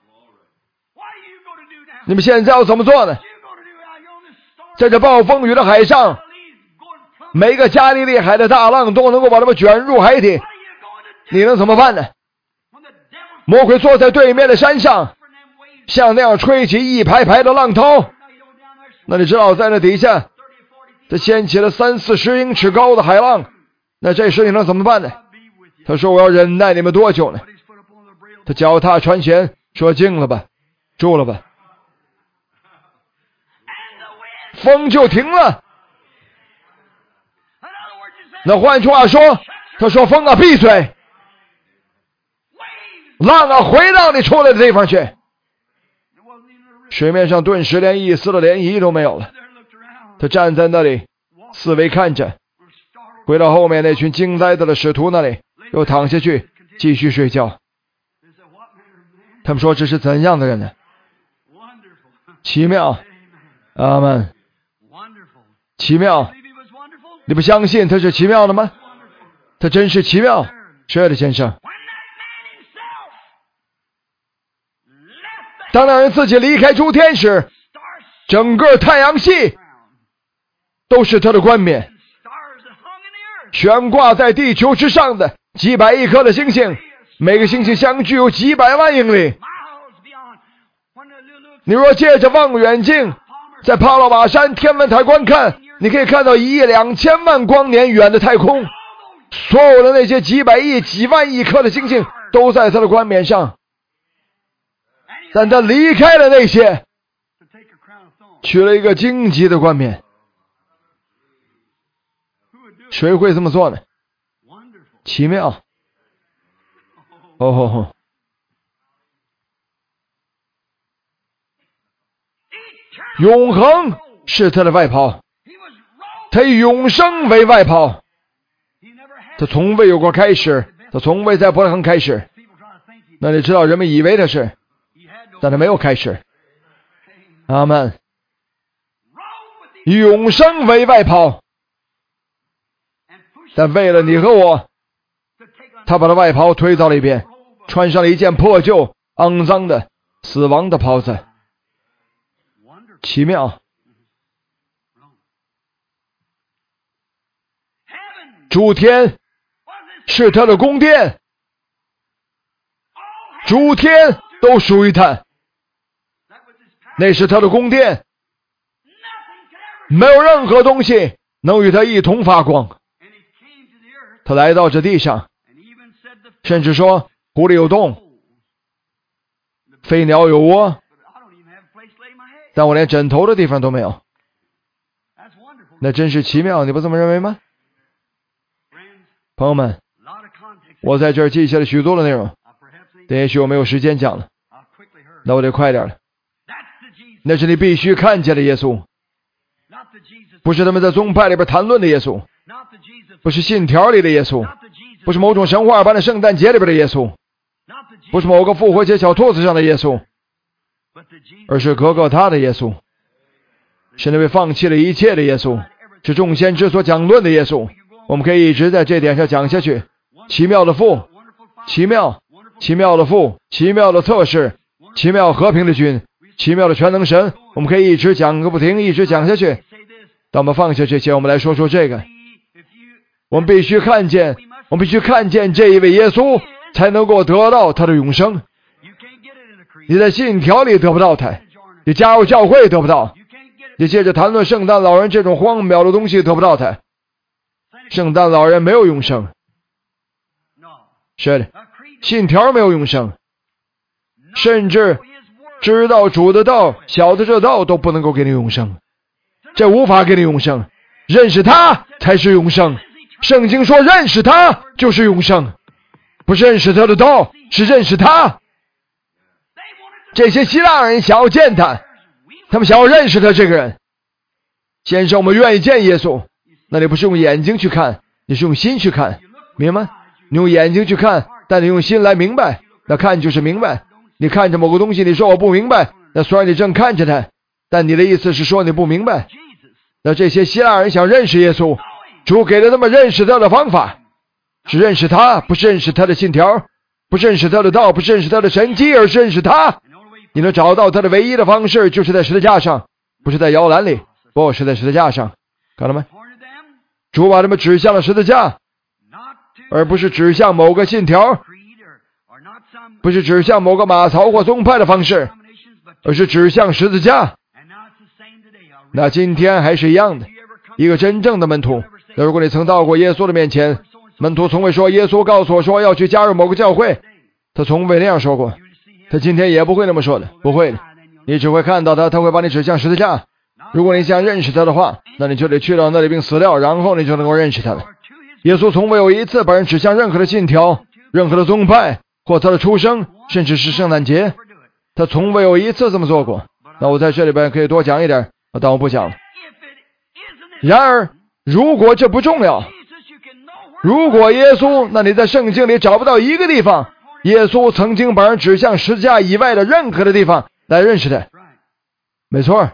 你们现在要怎么做呢？在这暴风雨的海上，每个加利利海的大浪都能够把他们卷入海底，你能怎么办呢？”魔鬼坐在对面的山上，像那样吹起一排排的浪涛。那你知道，在那底下他掀起了三四十英尺高的海浪，那这时你能怎么办呢？他说：“我要忍耐你们多久呢？”他脚踏船舷，说：“静了吧，住了吧。”风就停了。那换句话说，他说：“风啊，闭嘴！浪啊，回到你出来的地方去。”水面上顿时连一丝的涟漪都没有了。他站在那里，四围看着，回到后面那群惊呆的使徒那里，又躺下去继续睡觉。他们说：“这是怎样的人呢？”奇妙，阿们。奇妙，你不相信他是奇妙的吗？他真是奇妙。是的，先生。当那人自己离开诸天时，整个太阳系都是他的冠冕，悬挂在地球之上的几百亿颗的星星，每个星星相距有几百万英里。你若借着望远镜在帕洛马山天文台观看，你可以看到一亿两千万光年远的太空，所有的那些几百亿几万亿颗的星星都在他的冠冕上。但他离开了那些，取了一个荆棘的冠冕。谁会这么做呢？奇妙！哦，永恒是他的外袍，他以永生为外袍。他从未有过开始，他从未在伯特恒开始。那你知道，人们以为他是，但他没有开始。阿们。以永生为外袍，但为了你和我，他把他外袍推到了一边，穿上了一件破旧、肮脏的、死亡的袍子。奇妙！诸天是他的宫殿，诸天都属于他，那是他的宫殿，没有任何东西能与他一同发光。他来到这地上，甚至说湖里有洞，飞鸟有窝，但我连枕头的地方都没有。那真是奇妙，你不这么认为吗？朋友们，我在这儿记下了许多的内容，但也许我没有时间讲了，那我得快点了。那是你必须看见的耶稣，不是他们在宗派里边谈论的耶稣，不是信条里的耶稣，不是某种神话般的圣诞节里边的耶稣，不是某个复活节小兔子上的耶稣，而是格格他的耶稣，是那位放弃了一切的耶稣，是众先知所讲论的耶稣。我们可以一直在这点上讲下去。奇妙的父，奇妙，奇妙的父，奇妙的测试，奇妙和平的君，奇妙的全能神。我们可以一直讲个不停，一直讲下去。当我们放下这些，我们来说说这个。我们必须看见，我们必须看见这一位耶稣，才能够得到他的永生。你在信条里得不到他，你加入教会得不到，你借着谈论圣诞老人这种荒谬的东西得不到他。圣诞老人没有永生，是的，信条没有永生， 甚至知道主的道，晓得这道都不能够给你永生，这无法给你永生。认识他才是永生。圣经说认识他就是永生，不是认识他的道，是认识他。这些希腊人想要见他，他们想要认识他这个人。先生，我们愿意见耶稣，那你不是用眼睛去看，你是用心去看，明白吗？你用眼睛去看，但你用心来明白，那看就是明白。你看着某个东西，你说我不明白，那虽然你正看着它，但你的意思是说你不明白。那这些希腊人想认识耶稣，主给了他们认识他的方法，是认识他，不是认识他的信条，不是认识他的道，不是认识他的神迹，而是认识他。你能找到他的唯一的方式，就是在十字架上，不是在摇篮里，不是在十字架上，看到没？主把他们指向了十字架，而不是指向某个信条，不是指向某个马槽或宗派的方式，而是指向十字架。那今天还是一样的，一个真正的门徒。那如果你曾到过耶稣的面前，门徒从未说耶稣告诉我说要去加入某个教会，他从未那样说过，他今天也不会那么说的，不会的。你只会看到他，他会把你指向十字架。如果你想认识他的话，那你就得去到那里并死掉，然后你就能够认识他了。耶稣从未有一次把人指向任何的信条、任何的宗派或他的出生，甚至是圣诞节，他从未有一次这么做过。那我在这里边可以多讲一点，但我不讲了。然而如果这不重要，如果耶稣，那你在圣经里找不到一个地方耶稣曾经把人指向十字架以外的任何的地方来认识他。没错，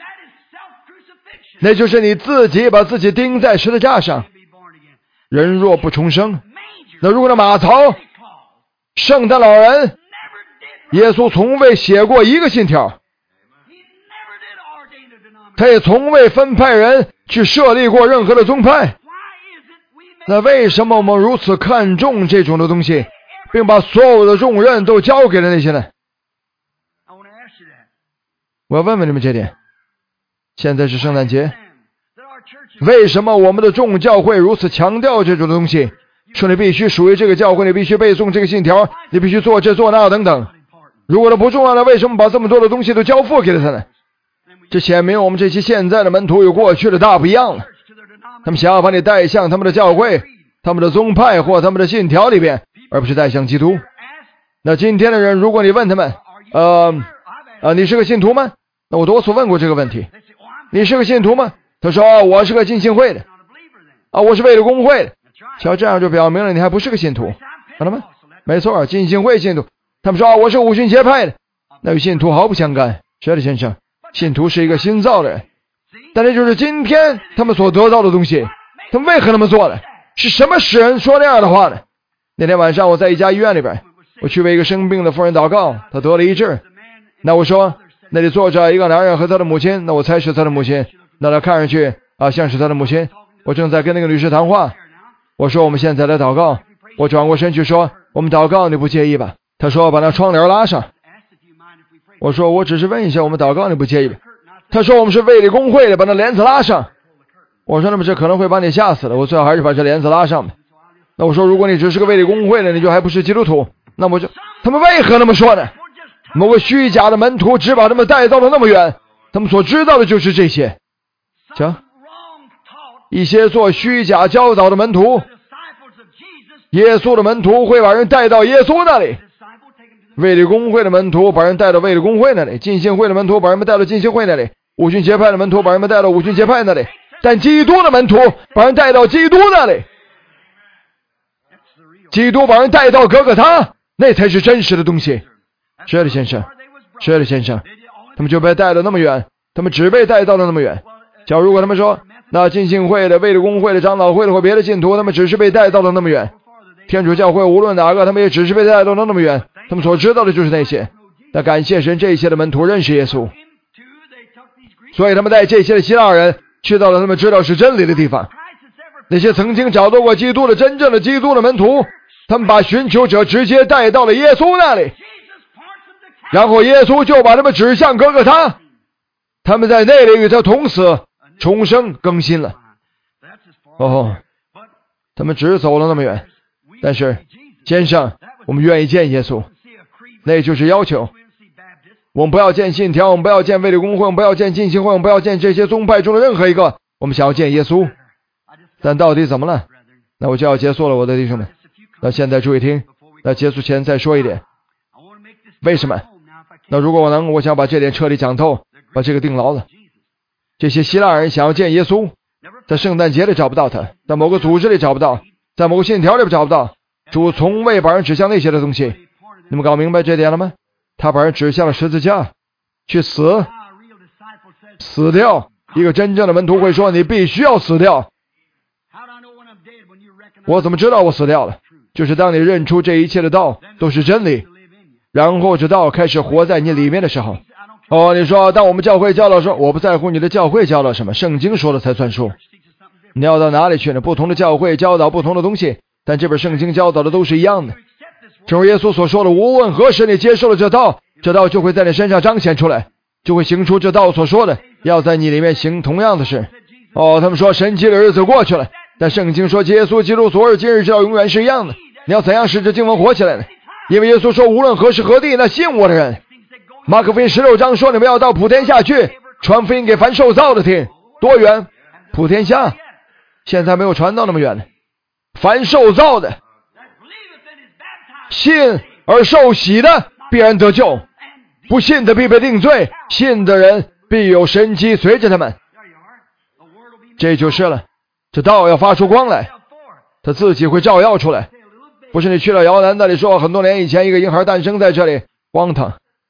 那就是你自己把自己钉在十字架上。人若不重生，那如果那马槽、圣诞老人，耶稣从未写过一个信条，他也从未分派人去设立过任何的宗派。那为什么我们如此看重这种的东西，并把所有的重任都交给了那些呢？我要问问你们这点。现在是圣诞节，为什么我们的众教会如此强调这种东西，说你必须属于这个教会，你必须背诵这个信条，你必须做这做那等等。如果它不重要了，为什么把这么多的东西都交付给了他呢？这显明我们这些现在的门徒与过去的大不一样了。他们想要把你带向他们的教会、他们的宗派或他们的信条里边，而不是带向基督。那今天的人，如果你问他们呃呃，你是个信徒吗？那我多次问过这个问题，你是个信徒吗？他说、哦、我是个浸信会的啊，我是卫理公会的。瞧，这样就表明了你还不是个信徒，看到吗？没错，浸信会信徒。他们说、哦、我是五旬节派的，那与信徒毫不相干。是的，先生，信徒是一个新造的人，但这就是今天他们所得到的东西。他们为何那么做呢？是什么使人说那样的话呢？那天晚上我在一家医院里边，我去为一个生病的妇人祷告，她得了医治。那我说那里坐着一个男人和他的母亲，那我猜是他的母亲，那他看上去啊像是他的母亲。我正在跟那个女士谈话，我说我们现在来祷告。我转过身去说我们祷告，你不介意吧？他说把那窗帘拉上。我说我只是问一下，我们祷告你不介意吧？他说我们是卫理公会的，把那帘子拉上。我说那么这可能会把你吓死了，我最好还是把这帘子拉上吧。那我说如果你只是个卫理公会的，你就还不是基督徒。那我就他们为何那么说呢？某个虚假的门徒只把他们带到了那么远，他们所知道的就是这些。瞧，一些做虚假教导的门徒，耶稣的门徒会把人带到耶稣那里，卫理公会的门徒把人带到卫理公会那里，浸信会的门徒把人们带到浸信会那里，五旬节派的门徒把人们带到五旬节派那里，但基督的门徒把人带到基督那里，基督把人带到哥哥他，那才是真实的东西。是的，先生，是的，先生，他们就被带到那么远，他们只被带到了那么远。假如果他们说那浸信会的、卫理公会的、长老会的或别的信徒，他们只是被带到了那么远，天主教会无论哪个，他们也只是被带到了那么远，他们所知道的就是那些。那感谢神，这些的门徒认识耶稣，所以他们带这些的希腊人去到了他们知道是真理的地方。那些曾经找到过基督的真正的基督的门徒，他们把寻求者直接带到了耶稣那里，然后耶稣就把他们指向哥哥他，他们在那里与他同死、重生、更新了。哦，他们只走了那么远，但是先生，我们愿意见耶稣。 那就是要求。我们不要见信条，我们不要见卫理公会，我们不要见浸信会，我们不要见这些宗派中的任何一个，我们想要见耶稣。但到底怎么了？那我就要结束了，我的弟兄们。那现在注意听，那结束前再说一点。为什么？那如果我能，我想把这点彻底讲透，把这个定牢了。这些希腊人想要见耶稣，在圣诞节里找不到他，在某个组织里找不到，在某个信条里找不到。主从未把人指向那些的东西。你们搞明白这点了吗？他把人指向了十字架，去死，死掉。一个真正的门徒会说，你必须要死掉。我怎么知道我死掉了？就是当你认出这一切的道都是真理，然后这道开始活在你里面的时候。哦，你说当我们教会教导说，我不在乎你的教会教导什么，圣经说了才算数。你要到哪里去呢？不同的教会教导不同的东西，但这本圣经教导的都是一样的。正如耶稣所说的，无论何时你接受了这道，这道就会在你身上彰显出来，就会行出这道所说的，要在你里面行同样的事。哦，他们说神奇的日子过去了，但圣经说耶稣基督昨日今日直到永远是一样的。你要怎样使这经文活起来呢？因为耶稣说，无论何时何地，那信我的人。马可福音十六章说，你们要到普天下去，传福音给凡受造的听。多远？普天下。现在没有传到那么远呢。凡受造的，信而受洗的必然得救，不信的必被定罪，信的人必有神迹随着他们。这就是了，这道要发出光来，他自己会照耀出来。不是你去了摇篮那里说，很多年以前一个婴孩诞生在这里，荒唐。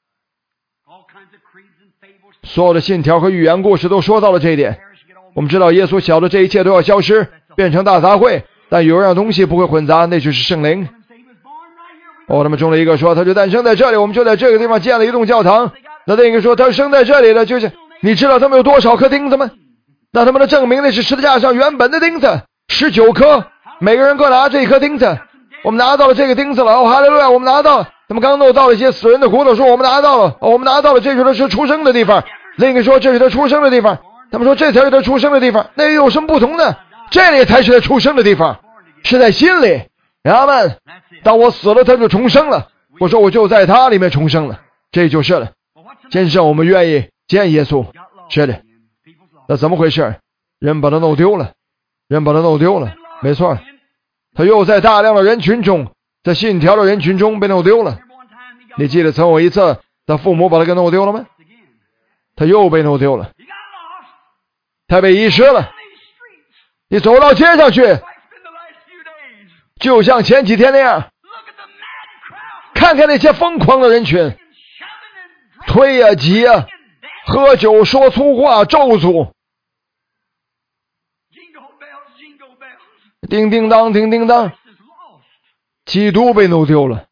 所有的信条和寓言故事都说到了这一点。我们知道耶稣晓得这一切都要消失，变成大杂烩，但有一样东西不会混杂，那就是圣灵。哦，他们中了一个说，他就诞生在这里，我们就在这个地方建了一栋教堂。那另一个说，他生在这里的，就是你知道他们有多少颗钉子吗？那他们的证明那是十字架上原本的钉子，十九颗，每个人各拿这一颗钉子。我们拿到了这个钉子了，哦，哈利路亚，我们拿到了。他们刚弄到了一些死人的骨头，说我们拿到了，哦，我们拿到了，这就是他出生的地方。另一个说这是他出生的地方，他们说这才是他出生的地方，那有什么不同呢？这里才是他出生的地方，是在心里。然后们，当我死了，他就重生了。我说我就在他里面重生了，这就是了。先生，我们愿意见耶稣，是的。那怎么回事？人把他弄丢了，人把他弄丢了，没错。他又在大量的人群中，在信条的人群中被弄丢了。你记得曾有一次他父母把他给弄丢了吗？他又被弄丢了，他被遗失了。你走到街上去，就像前几天那样，看看那些疯狂的人群，推呀挤呀，喝酒说粗话咒诅，叮叮当叮叮当。基督被弄丢了，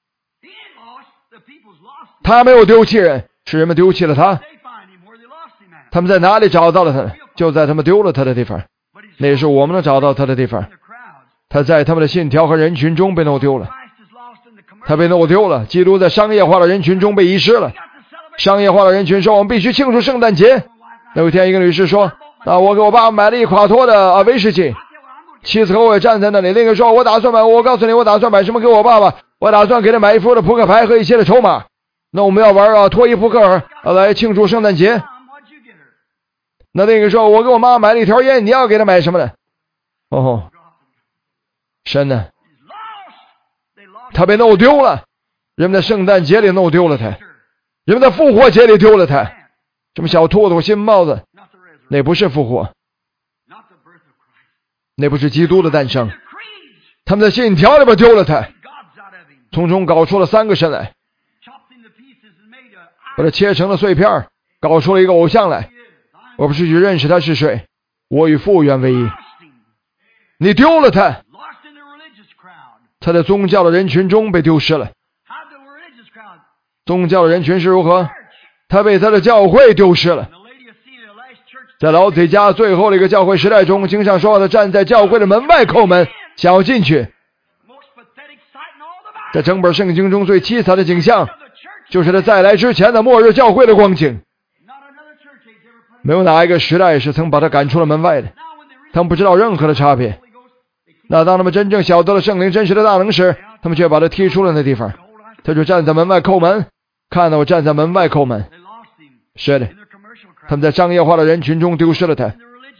他没有丢弃人，是人们丢弃了他。他们在哪里找到了他？就在他们丢了他的地方，那也是我们能找到他的地方。他在他们的信条和人群中被弄丢了，他被弄丢了。基督在商业化的人群中被遗失了。商业化的人群说，我们必须庆祝圣诞节。有一天一个女士说，啊，我给我爸买了一垮脱的啊威士忌。妻子和我也站在那里。另一个说，我打算买，我告诉你，我打算买什么给我爸爸？我打算给他买一副的扑克牌和一些的筹码。那我们要玩啊脱衣扑克啊来庆祝圣诞节。那另一个说，我给我妈买了一条烟，你要给他买什么呢？哦，神呢？他被弄丢了。人们在圣诞节里弄丢了他，人们在复活节里丢了他。什么小兔子新帽子，那不是复活，那不是基督的诞生。他们在信条里边丢了他，从中搞出了三个神来，把它切成了碎片，搞出了一个偶像来。我不是去认识他是谁，我与父原为一。你丢了他，他在宗教的人群中被丢失了。宗教的人群是如何？他被他的教会丢失了。在老底嘉最后的一个教会时代中，经常说他站在教会的门外叩门，想要进去。在整本圣经中最凄惨的景象，就是他再来之前的末日教会的光景。没有哪一个时代是曾把他赶出了门外的，他们不知道任何的差别。那当他们真正晓得了圣灵真实的大能时，他们却把他踢出了那地方。他就站在门外叩门， 看到我站在门外叩门。是的，他们在商业化的人群中丢失了他，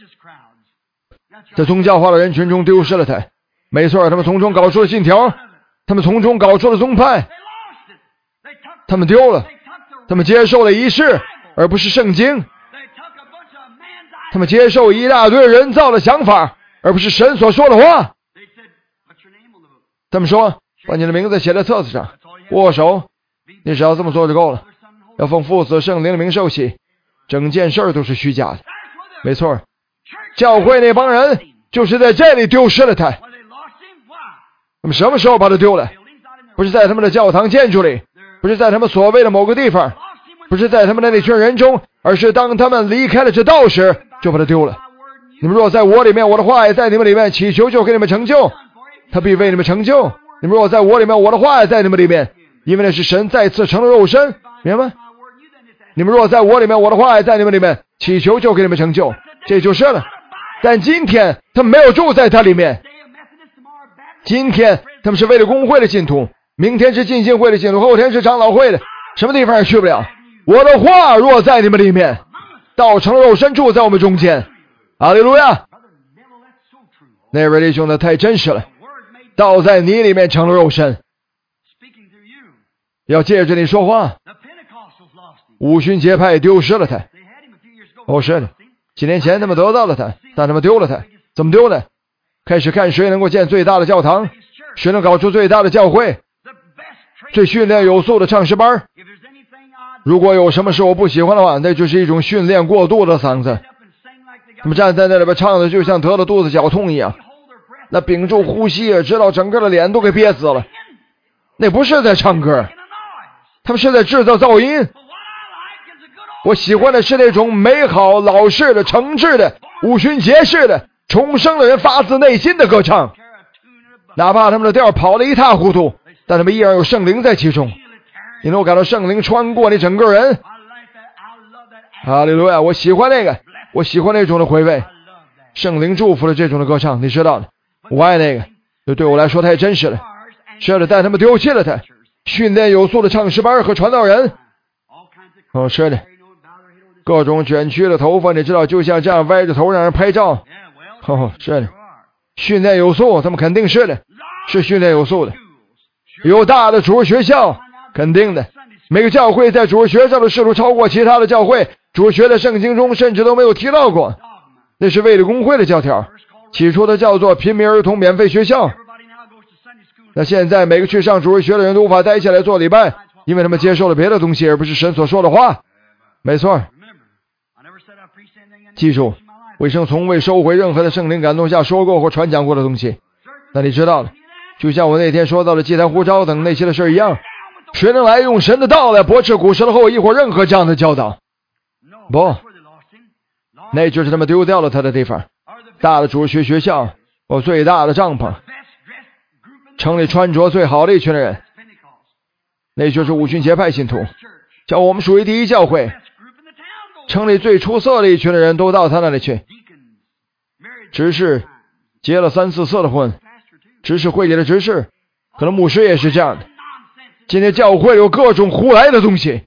在宗教化的人群中丢失了他。没错，他们从中搞出了信条，他们从中搞出了宗派，他们丢了，他们接受了仪式而不是圣经，他们接受一大堆人造的想法而不是神所说的话。他们说把你的名字写在册子上，握手，你只要这么做就够了，要奉父子圣灵的名受洗，整件事都是虚假的。没错，教会那帮人就是在这里丢失了他。他们什么时候把他丢了？不是在他们的教堂建筑里，不是在他们所谓的某个地方，不是在他们的那群人中，而是当他们离开了这道时就把他丢了。你们若在我里面，我的话也在你们里面，祈求就给你们成就，他必为你们成就。你们若在我里面，我的话也在你们里面，因为那是神再次成了肉身，明白吗？你们若在我里面，我的话也在你们里面，祈求就给你们成就，这就是了。但今天他们没有住在他里面，今天他们是为了公会的信徒，明天是浸信会的信徒，后天是长老会的，什么地方也去不了。我的话若在你们里面，道成了肉身住在我们中间。哈利路亚！那位弟兄的太真实了，道在你里面成了肉身，要借着你说话。五旬节派丢失了他。哦，是的，几年前他们得到了他，但他们丢了他。怎么丢的？开始看谁能够建最大的教堂，谁能搞出最大的教会，最训练有素的唱诗班。如果有什么是我不喜欢的话，那就是一种训练过度的嗓子。他们站在那里边唱的就像得了肚子绞痛一样，那屏住呼吸也知道整个的脸都给憋死了。那不是在唱歌，他们是在制造噪音。我喜欢的是那种美好老式的诚挚的五旬节式的重生的人发自内心的歌唱，哪怕他们的调跑得一塌糊涂，但他们依然有圣灵在其中。你能够感到圣灵穿过你整个人。哈利路亚！我喜欢那个，我喜欢那种的回味，圣灵祝福了这种的歌唱，你知道的，我爱那个，这对我来说太真实了。是的，但他们丢弃了他，训练有素的唱诗班和传道人。哦，是的，各种卷曲的头发，你知道，就像这样歪着头让人拍照。哦，是的，训练有素，他们肯定是的，是训练有素的。有大的主日学校，肯定的。每个教会在主日学校的事图超过其他的教会，主日学的圣经中甚至都没有提到过。那是为了公会的教条，起初的叫做平民儿童免费学校。那现在每个去上主日学的人都无法待下来做礼拜，因为他们接受了别的东西，而不是神所说的话。没错，记住，我一生从未收回任何的圣灵感动下说过或传讲过的东西。那你知道了，就像我那天说到的祭坛呼召等那些的事一样，谁能来用神的道来驳斥古时的后裔或任何这样的教导？不，那就是他们丢掉了他的地方。大的主日学学校，哦，最大的帐篷，城里穿着最好的一群人，那就是五旬节派信徒，叫我们属于第一教会。城里最出色的一群的人都到他那里去，执事结了三四次的婚，执事会里的执事，可能牧师也是这样的。今天教会有各种胡来的东西，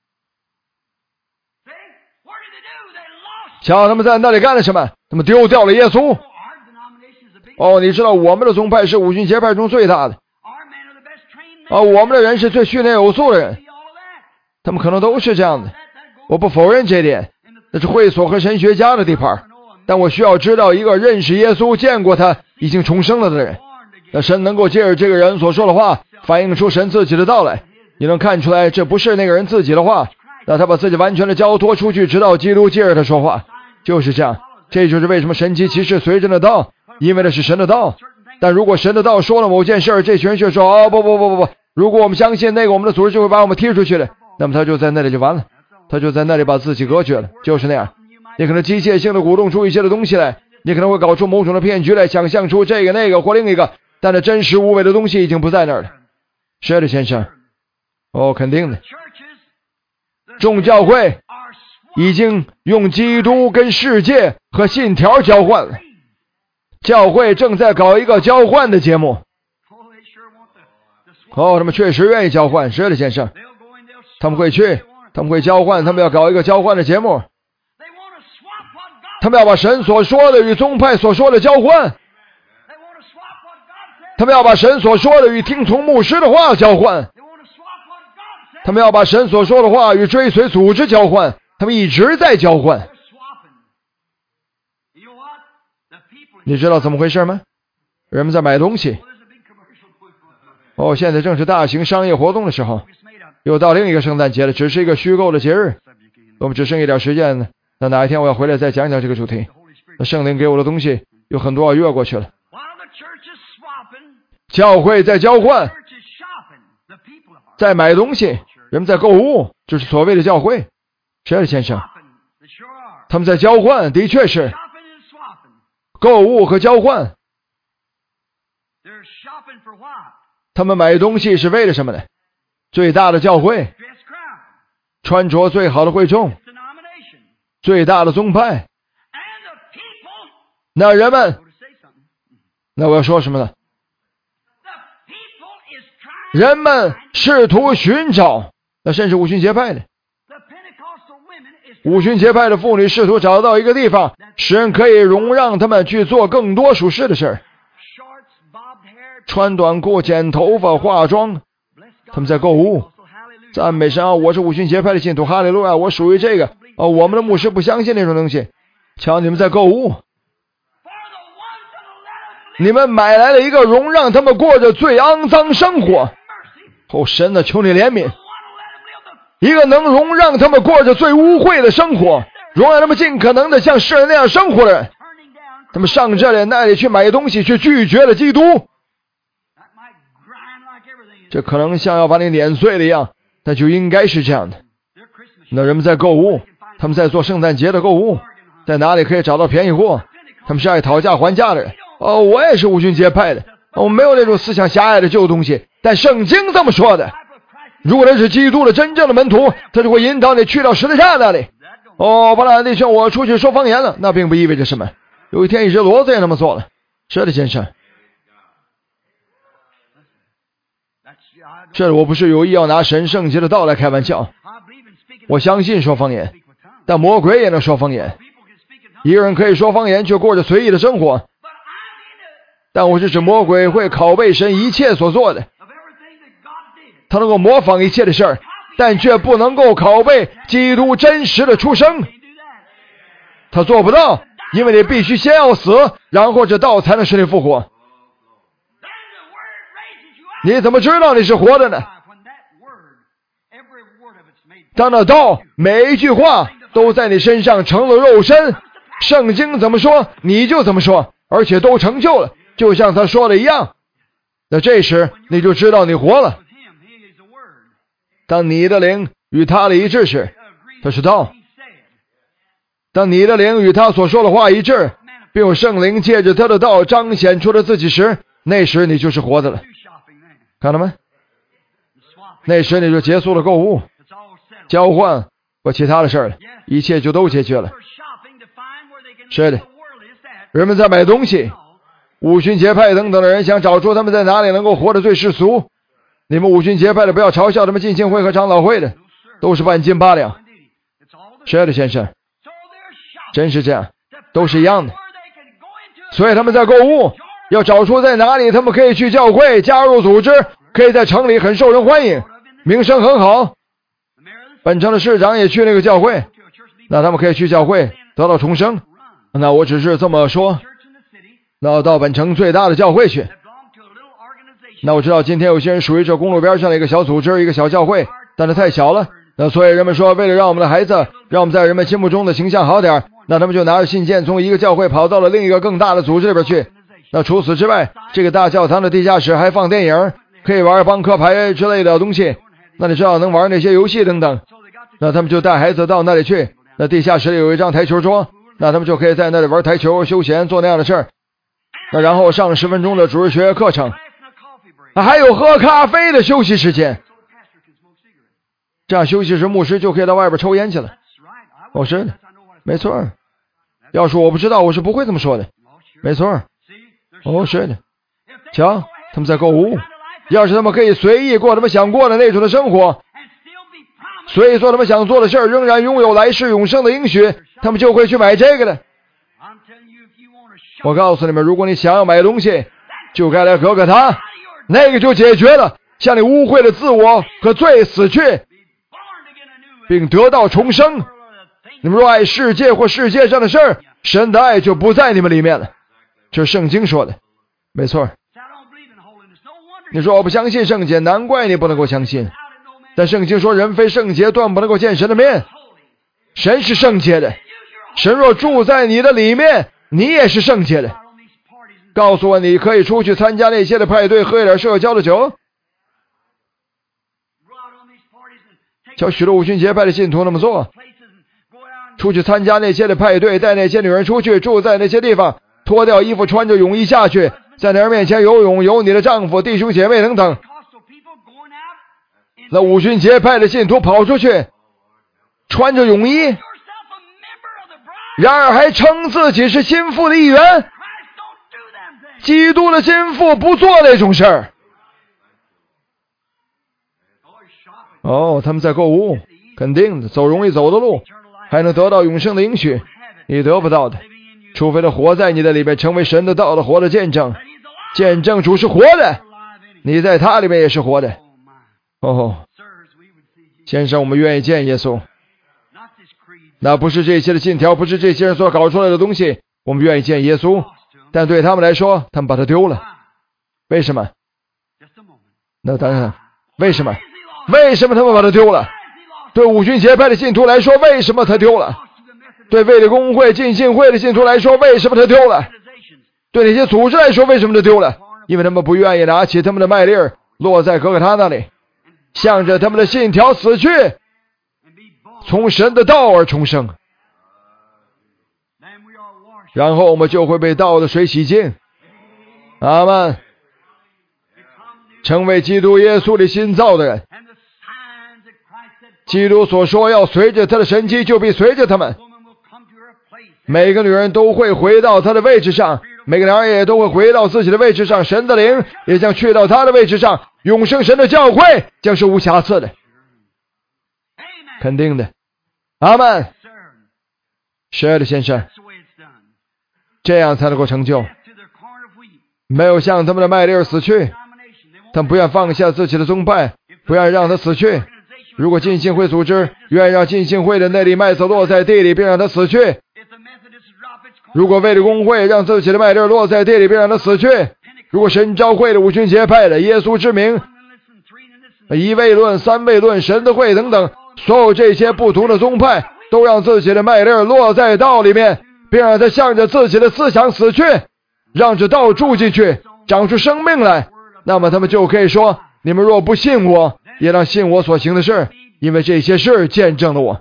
瞧他们在那里干了什么？他们丢掉了耶稣。哦，你知道我们的宗派是五旬节派中最大的，啊，我们的人是最训练有素的人，他们可能都是这样的，我不否认这点，那是会所和神学家的地盘，但我需要知道一个认识耶稣、见过他、已经重生了的人。那神能够借着这个人所说的话反映出神自己的道来，你能看出来这不是那个人自己的话，那他把自己完全的交托出去，直到基督借着他说话，就是这样。这就是为什么神奇奇事随着的道，因为那是神的道。但如果神的道说了某件事，这群人却说哦不不不不不，如果我们相信那个，我们的组织就会把我们踢出去的，那么他就在那里就完了，他就在那里把自己隔绝了，就是那样。你可能机械性的鼓动出一些的东西来，你可能会搞出某种的骗局来，想象出这个那个或另一个，但那真实无伪的东西已经不在那儿了。是的，先生。哦，肯定的。众教会已经用基督跟世界和信条交换了，教会正在搞一个交换的节目。哦，他们确实愿意交换。是的，先生。 他们会去，他们会交换，他们要搞一个交换的节目，他们要把神所说的与宗派所说的交换，他们要把神所说的与听从牧师的话交换，他们要把神所说的话与追随组织交换，他们一直在交换。你知道怎么回事吗？人们在买东西。哦，现在正是大型商业活动的时候，又到另一个圣诞节了，只是一个虚构的节日。我们只剩一点时间了，那哪一天我要回来再讲讲这个主题。那圣灵给我的东西有很多要越过去了。教会在交换，在买东西，人们在购物，就是所谓的教会。是的，先生，他们在交换，的确是购物和交换。他们买东西是为了什么呢？最大的教会，穿着最好的会众，最大的宗派。那人们，那我要说什么呢？人们试图寻找，那甚至五旬节派的五旬节派的妇女试图找到一个地方，使人可以容让他们去做更多属世的事儿，穿短裤、剪头发、化妆。他们在购物，赞美神啊！我是五旬节派的信徒，哈利路亚！我属于这个哦，我们的牧师不相信那种东西。瞧，你们在购物，你们买来了一个容让他们过着最肮脏生活。哦，神啊，求你怜悯！一个能容让他们过着最污秽的生活，容让他们尽可能的像世人那样生活的人，他们上这里那里去买东西，去拒绝了基督。这可能像要把你碾碎了一样，但就应该是这样的。那人们在购物，他们在做圣诞节的购物，在哪里可以找到便宜货？他们是爱讨价还价的人。哦，我也是五旬节派的，我没有那种思想狭隘的旧东西，但圣经这么说的。如果他是基督的真正的门徒，他就会引导你去到十字架那里。哦，巴拉弟兄，我出去说方言了，那并不意味着什么。有一天一只骡子也那么做了。是的，先生。这我不是有意要拿神圣洁的道来开玩笑。我相信说方言，但魔鬼也能说方言。一个人可以说方言，却过着随意的生活。但我是指魔鬼会拷贝神一切所做的，他能够模仿一切的事儿，但却不能够拷贝基督真实的出生。他做不到，因为你必须先要死，然后这道才能使你复活。你怎么知道你是活的呢？当那道每一句话都在你身上成了肉身，圣经怎么说你就怎么说，而且都成就了，就像他说的一样。那这时你就知道你活了。当你的灵与他的一致时，他是道。当你的灵与他所说的话一致，并有圣灵借着他的道彰显出了自己时，那时你就是活的了。看到没？那时你就结束了购物、交换和其他的事了，一切就都解决了。是的，人们在买东西，五旬节派等等的人想找出他们在哪里能够活得最世俗。你们五旬节派的不要嘲笑他们浸信会和长老会的，都是半斤八两。是的，先生，真是这样，都是一样的。所以他们在购物，要找出在哪里他们可以去教会加入组织，可以在城里很受人欢迎，名声很好。本城的市长也去那个教会，那他们可以去教会得到重生。那我只是这么说，那到本城最大的教会去。那我知道今天有些人属于这公路边上的一个小组织，一个小教会，但是太小了。那所以人们说，为了让我们的孩子，让我们在人们心目中的形象好点，那他们就拿着信件从一个教会跑到了另一个更大的组织里边去。那除此之外，这个大教堂的地下室还放电影，可以玩扑克牌之类的东西。那你知道能玩那些游戏等等。那他们就带孩子到那里去。那地下室里有一张台球桌，那他们就可以在那里玩台球、休闲，做那样的事儿。那然后上十分钟的主日学课程，还有喝咖啡的休息时间。这样休息时，牧师就可以到外边抽烟去了。哦，是的，没错。要是我不知道，我是不会这么说的。没错。哦，是的。瞧，他们在购物。要是他们可以随意过他们想过的那种的生活， 所以做他们想做的事儿，仍然拥有来世永生的应许，他们就会去买这个的。我告诉你们，如果你想要买东西，就该来哥哥他，那个就解决了，向你污秽的自我和罪死去，并得到重生。你们若爱世界或世界上的事儿，神的爱就不在你们里面了。这是圣经说的，没错。你说我不相信圣洁，难怪你不能够相信。但圣经说人非圣洁断不能够见神的面。神是圣洁的，神若住在你的里面，你也是圣洁的。告诉我，你可以出去参加那些的派对，喝一点社交的酒。叫许多五旬节派的信徒那么做，出去参加那些的派对，带那些女人出去，住在那些地方，脱掉衣服，穿着泳衣下去，在那人面前游泳，有你的丈夫、弟兄姐妹等等。那五旬节派的信徒跑出去，穿着泳衣，然而还称自己是心腹的一员。基督的心腹不做那种事儿。哦，他们在购物，肯定的，走容易走的路，还能得到永生的应许，你得不到的，除非他活在你的里面，成为神的道的活的见证，见证主是活的，你在他里面也是活的。哦，先生，我们愿意见耶稣，那不是这些的信条，不是这些人所搞出来的东西，我们愿意见耶稣，但对他们来说，他们把它丢了。为什么？那当然，为什么？为什么他们把它丢了？对五旬节派的信徒来说，为什么他丢了？对卫理公会、浸信会的信徒来说，为什么他丢了？对那些组织来说，为什么他丢了？因为他们不愿意拿起他们的麦粒儿，落在哥哥他那里，向着他们的信条死去，从神的道而重生，然后我们就会被道的水洗净。阿们。成为基督耶稣的新造的人，基督所说要随着他的神迹，就必随着他们。每个女人都会回到她的位置上，每个男人也都会回到自己的位置上，神的灵也将去到他的位置上，永生神的教会将是无瑕疵的，肯定的。阿们。是的，先生，这样才能够成就。没有向他们的麦粒死去，他们不愿放下自己的宗派，不愿让他死去。如果浸信会组织愿让浸信会的那粒麦子落在地里，并让他死去；如果卫理公会让自己的麦粒落在地里，并让他死去；如果神召会的五旬节派的耶稣之名、一位论、三位论、神的会等等，所有这些不同的宗派都让自己的麦粒落在道里面，并让他向着自己的思想死去，让这道住进去，长出生命来。那么他们就可以说，你们若不信我，也当信我所行的事，因为这些事见证了我。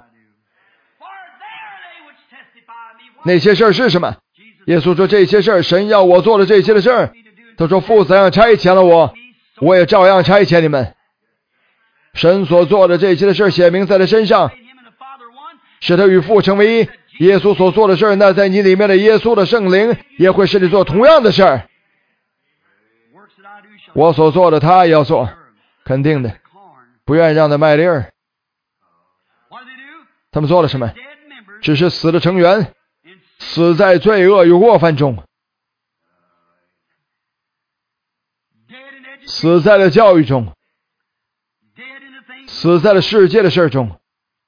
那些事是什么？耶稣说，这些事神要我做的这些的事，他说父怎样差遣了我，我也照样差遣你们。神所做的这些的事写明在他身上，使他与父成为一。耶稣所做的事，那在你里面的耶稣的圣灵也会使你做同样的事。我所做的他也要做，肯定的，不愿让他麦粒儿。他们做了什么？只是死的成员，死在罪恶与过犯中，死在了教育中，死在了世界的事中。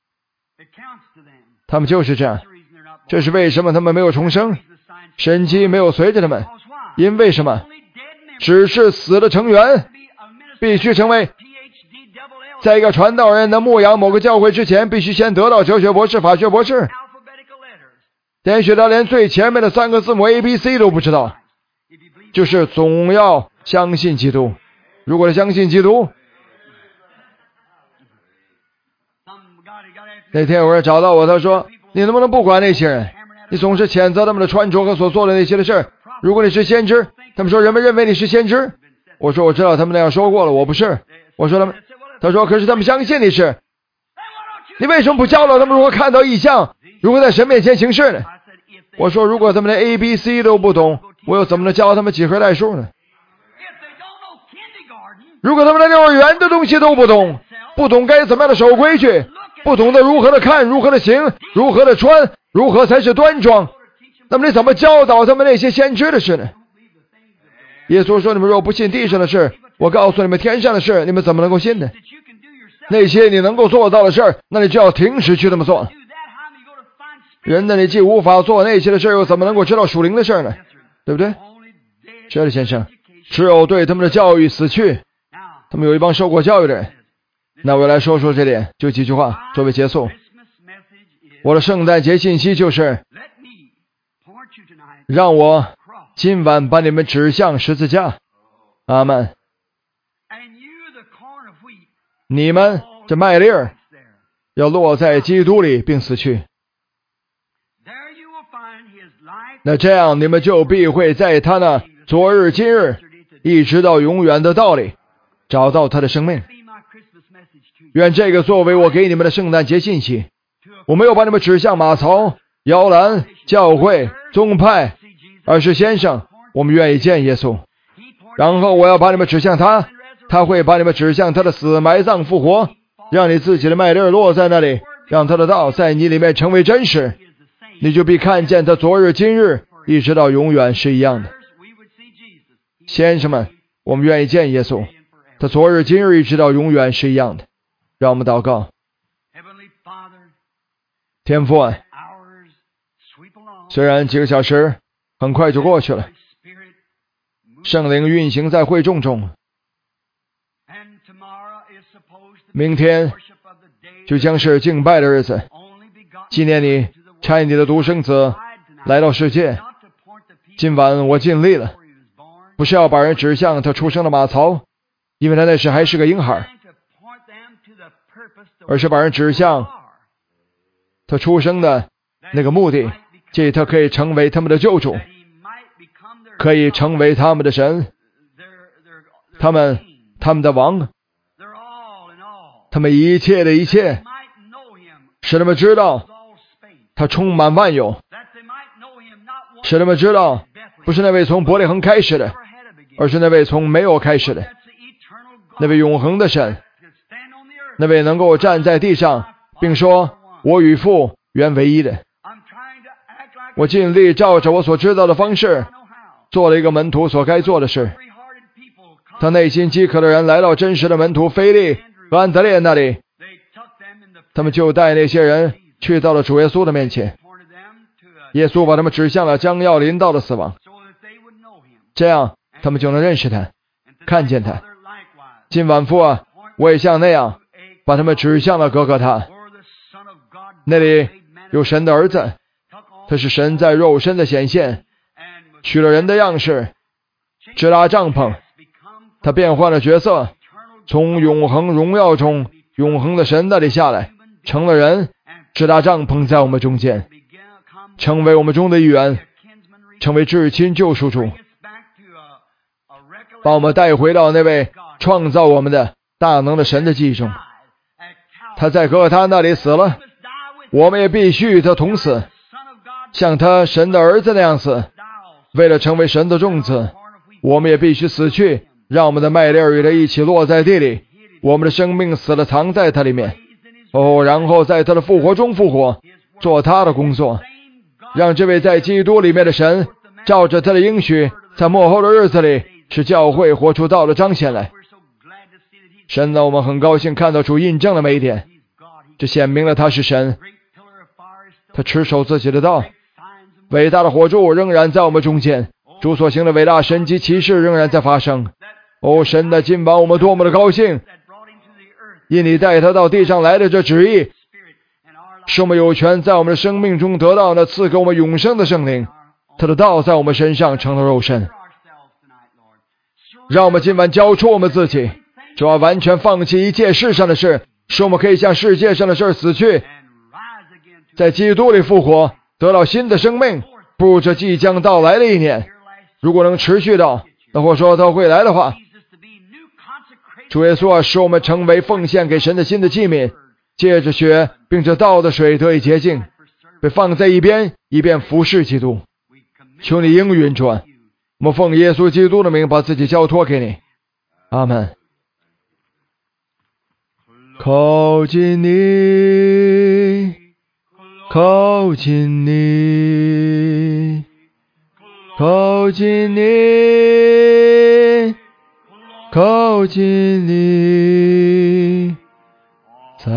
他们就是这样。这是为什么他们没有重生，神迹没有随着他们。因为什么？只是死的成员必须成为，在一个传道人能牧养某个教会之前，必须先得到哲学博士、法学博士。连学他连最前面的三个字母 A B C 都不知道，就是总要相信基督。如果他相信基督，那天有人找到我，他说，你能不能不管那些人？你总是谴责他们的穿着和所做的那些的事。如果你是先知，他们说人们认为你是先知。我说我知道，他们那样说过了，我不是。我说他们，他说可是他们相信你是。你为什么不教导他们如何看到异象，如何在神面前行事呢？我说如果他们连 A B C 都不懂，我又怎么能教他们几何代数呢？如果他们连幼儿园的东西都不懂，不懂该怎么样的守规矩， 不懂得如何的看，如何的行，如何的穿，如何才是端庄。那么你怎么教导他们那些先知的事呢？耶稣说，你们若不信地上的事，我告诉你们天上的事，你们怎么能够信呢？那些你能够做到的事，那你就要停止去这么做。人呢，你既无法做那些的事，又怎么能够知道属灵的事呢？对不对？是的，先生，只有对他们的教育死去。他们有一帮受过教育的人。那我来说说这点，就几句话作为结束。我的圣诞节信息就是，让我今晚把你们指向十字架。阿们。你们这麦粒儿要落在基督里并死去，那这样你们就必会在他那昨日今日一直到永远的道理找到他的生命。愿这个作为我给你们的圣诞节信息。我没有把你们指向马槽、摇篮、教会、宗派，而是先生，我们愿意见耶稣。然后我要把你们指向他，他会把你们指向他的死、埋葬、复活，让你自己的麦粒落在那里，让他的道在你里面成为真实，你就必看见他昨日今日一直到永远是一样的。先生们，我们愿意见耶稣，他昨日今日一直到永远是一样的。让我们祷告。天父啊，虽然几个小时很快就过去了，圣灵运行在会众中，明天就将是敬拜的日子，纪念你差你的独生子来到世界。今晚我尽力了，不是要把人指向他出生的马槽，因为他那时还是个婴孩，而是把人指向他出生的那个目的，即他可以成为他们的救主，可以成为他们的神，他们他们的王，他们一切的一切，使他们知道他充满万有，使他们知道不是那位从伯利恒开始的，而是那位从没有开始的，那位永恒的神，那位能够站在地上并说我与父原为一的。我尽力照着我所知道的方式做了一个门徒所该做的事。他内心饥渴的人来到真实的门徒腓利和安德烈那里，他们就带那些人去到了主耶稣的面前。耶稣把他们指向了将要临到的死亡，这样他们就能认识他，看见他。今晚父啊，我也像那样把他们指向了哥哥他，那里有神的儿子，他是神在肉身的显现，取了人的样式，支拉帐篷，他变换了角色，从永恒荣耀中永恒的神那里下来，成了人，支拉帐篷在我们中间，成为我们中的一员，成为至亲救赎主，把我们带回到那位创造我们的大能的神的记忆中。他在哥哥他那里死了，我们也必须与他同死，像他神的儿子那样死。为了成为神的种子，我们也必须死去，让我们的麦粒与他一起落在地里，我们的生命死了藏在他里面。哦，然后在他的复活中复活，做他的工作，让这位在基督里面的神照着他的应许，在末后的日子里使教会活出道的彰显来。神呢，我们很高兴看到主印证了每一点，这显明了他是神，他持守自己的道，伟大的火柱仍然在我们中间，主所行的伟大神迹奇事仍然在发生。哦，神的今晚我们多么的高兴，因你带他到地上来的这旨意，使我们有权在我们的生命中得到那赐给我们永生的圣灵，他的道在我们身上成了肉身。让我们今晚交出我们自己，主要完全放弃一切世上的事，使我们可以向世界上的事死去，在基督里复活，得到新的生命，步入这即将到来的一年。如果能持续到，那或说他会来的话，主耶稣啊，使我们成为奉献给神的新的器皿，借着血并着道的水得以洁净，被放在一边，以便服侍基督。求你应允主啊，我们奉耶稣基督的名把自己交托给你。阿们。 靠近你，靠近你，靠近你，靠近你，在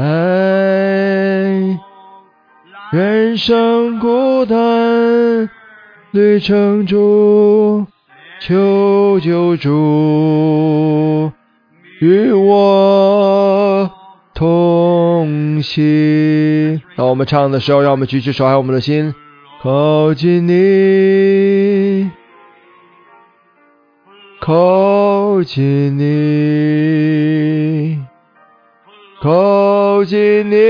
人生孤单旅程中，求救主与我同行。当我们唱的时候，让我们举起手，还有我们的心，靠近你，靠近你，靠近你，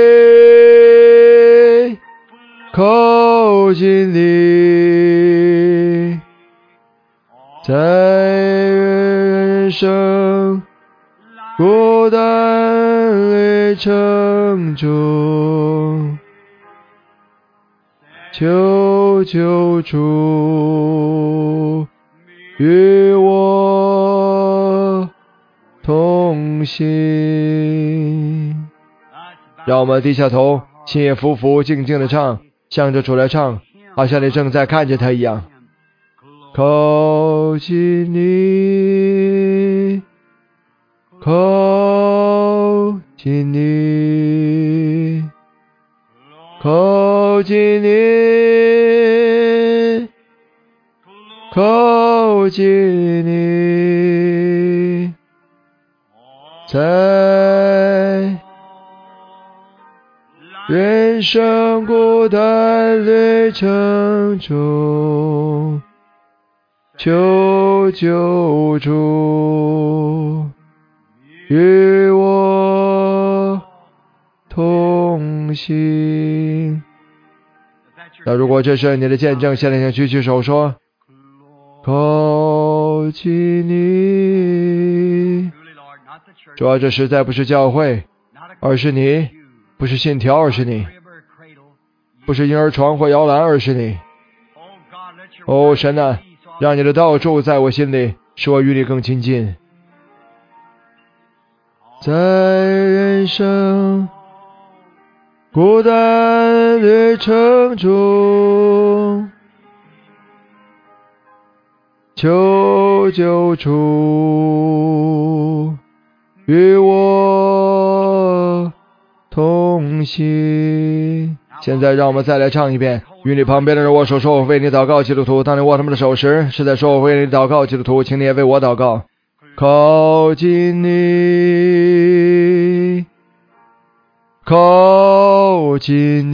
靠近你，在人生孤单旅程中，求救主与我同行。让我们低下头，心也伏伏，静静的唱，向着主来唱，好像你正在看着他一样。靠近你，靠近你，靠近你，靠近你，在人生孤单旅程中，求救主与我同行。那如果这是你的见证，现在请举起手说，靠近你。主要这实在不是教会，而是你，不是信条，而是你，不是婴儿床或摇篮，而是你。哦，神啊，让你的道住在我心里，使我与你更亲近。在人生孤单旅程中，求救主与我同行。现在让我们再来唱一遍，与你旁边的人握手，说我为你祷告。基督徒，当你握他们的手时，是在说我为你祷告。基督徒，请你也为我祷告。靠近你，靠近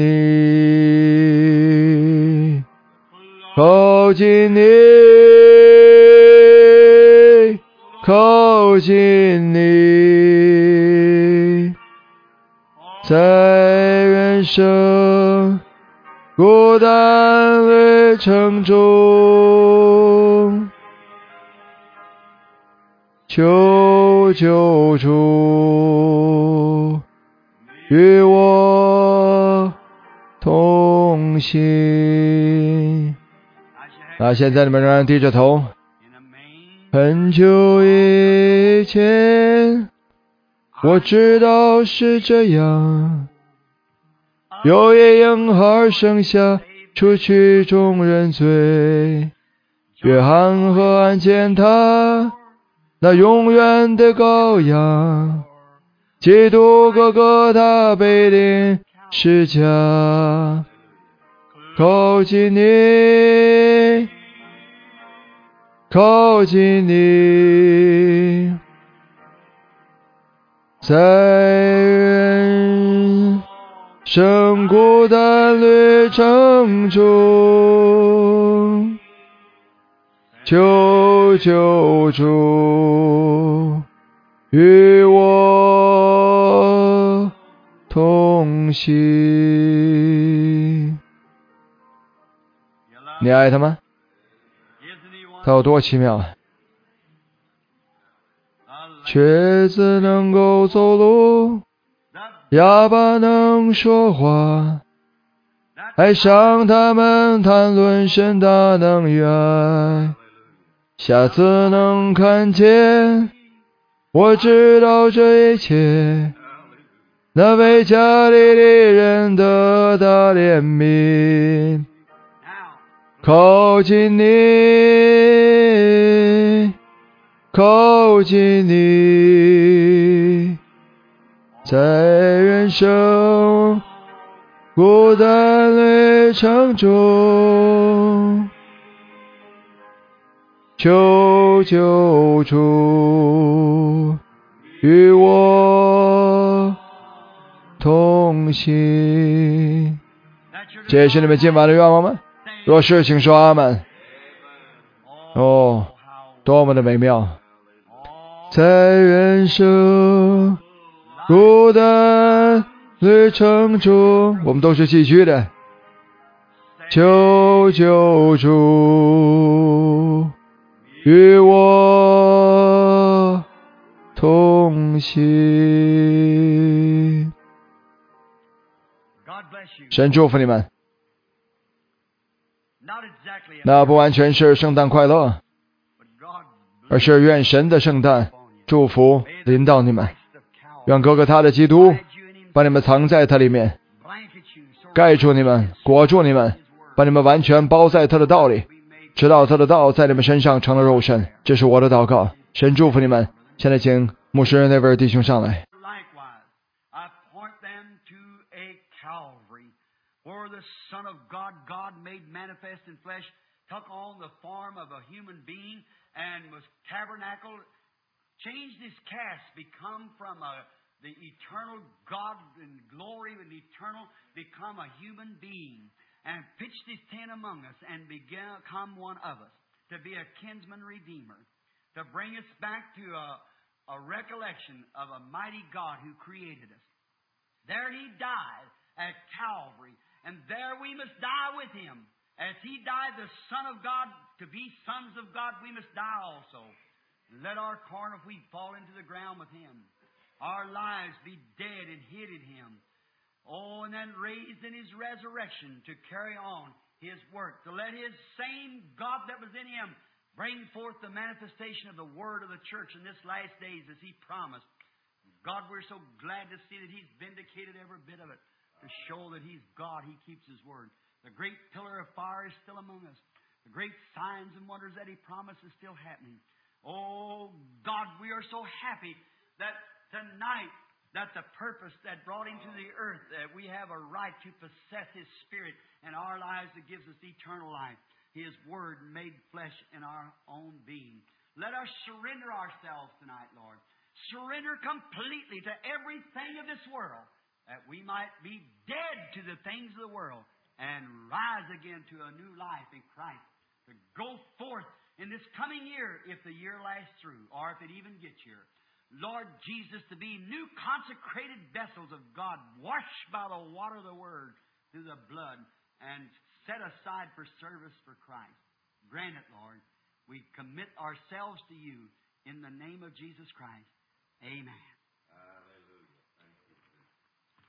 你，靠近你，靠近你，在人生孤单旅程中，求救主与我同行。那现在你们仍然低着头。很久以前，我知道是这样，有一婴孩生下，除去众人罪，约翰和安见他那永远的羔羊，基督哥哥他被钉十字架。靠近你，靠近你，在人生孤单旅程中，求救主与我同行。你爱他吗？他有多奇妙！瘸子能够走路，哑巴能说话，爱上他们谈论神大能与爱，瞎子能看见。我知道这一切， 那为家里的人得到怜悯，靠近你，靠近你，在人生孤单旅程中，求救主与我同行。这是你们今晚的愿望吗？若是，请说阿们。哦，多么的美妙！在人生孤单旅程中，我们都是寄居的。求救主与我同行。神祝福你们。那不完全是圣诞快乐，而是愿神的圣诞祝福临到你们，愿哥哥他的基督把你们藏在他里面，盖住你们，裹住你们，把你们完全包在他的道里，直到他的道在你们身上成了肉身。这是我的祷告，神祝福你们。现在请牧师那位弟兄上来。 took on the form of a human being and was tabernacled, changed his cast, become from a, the eternal God in glory and eternal, become a human being, and pitched his tent among us and become one of us, to be a kinsman redeemer, to bring us back to a, a recollection of a mighty God who created us. There he died at Calvary, and there we must die with him. As he died, the Son of God, to be sons of God, we must die also. Let our corn of wheat fall into the ground with him. Our lives be dead and hid in him. Oh, and then raised in his resurrection to carry on his work, to let his same God that was in him bring forth the manifestation of the word of the church in this last days as he promised. God, we're so glad to see that he's vindicated every bit of it, to show that he's God, he keeps his word. The great pillar of fire is still among us. The great signs and wonders that he promised is still happening. Oh, God, we are so happy that tonight, that the purpose that brought him to the earth, that we have a right to possess his Spirit in our lives that gives us eternal life. His Word made flesh in our own being. Let us surrender ourselves tonight, Lord. Surrender completely to everything of this world, that we might be dead to the things of the world and rise again to a new life in Christ, to go forth in this coming year, if the year lasts through, or if it even gets here. Lord Jesus, to be new consecrated vessels of God, washed by the water of the Word through the blood, and set aside for service for Christ. Grant it, Lord. We commit ourselves to you in the name of Jesus Christ. Amen.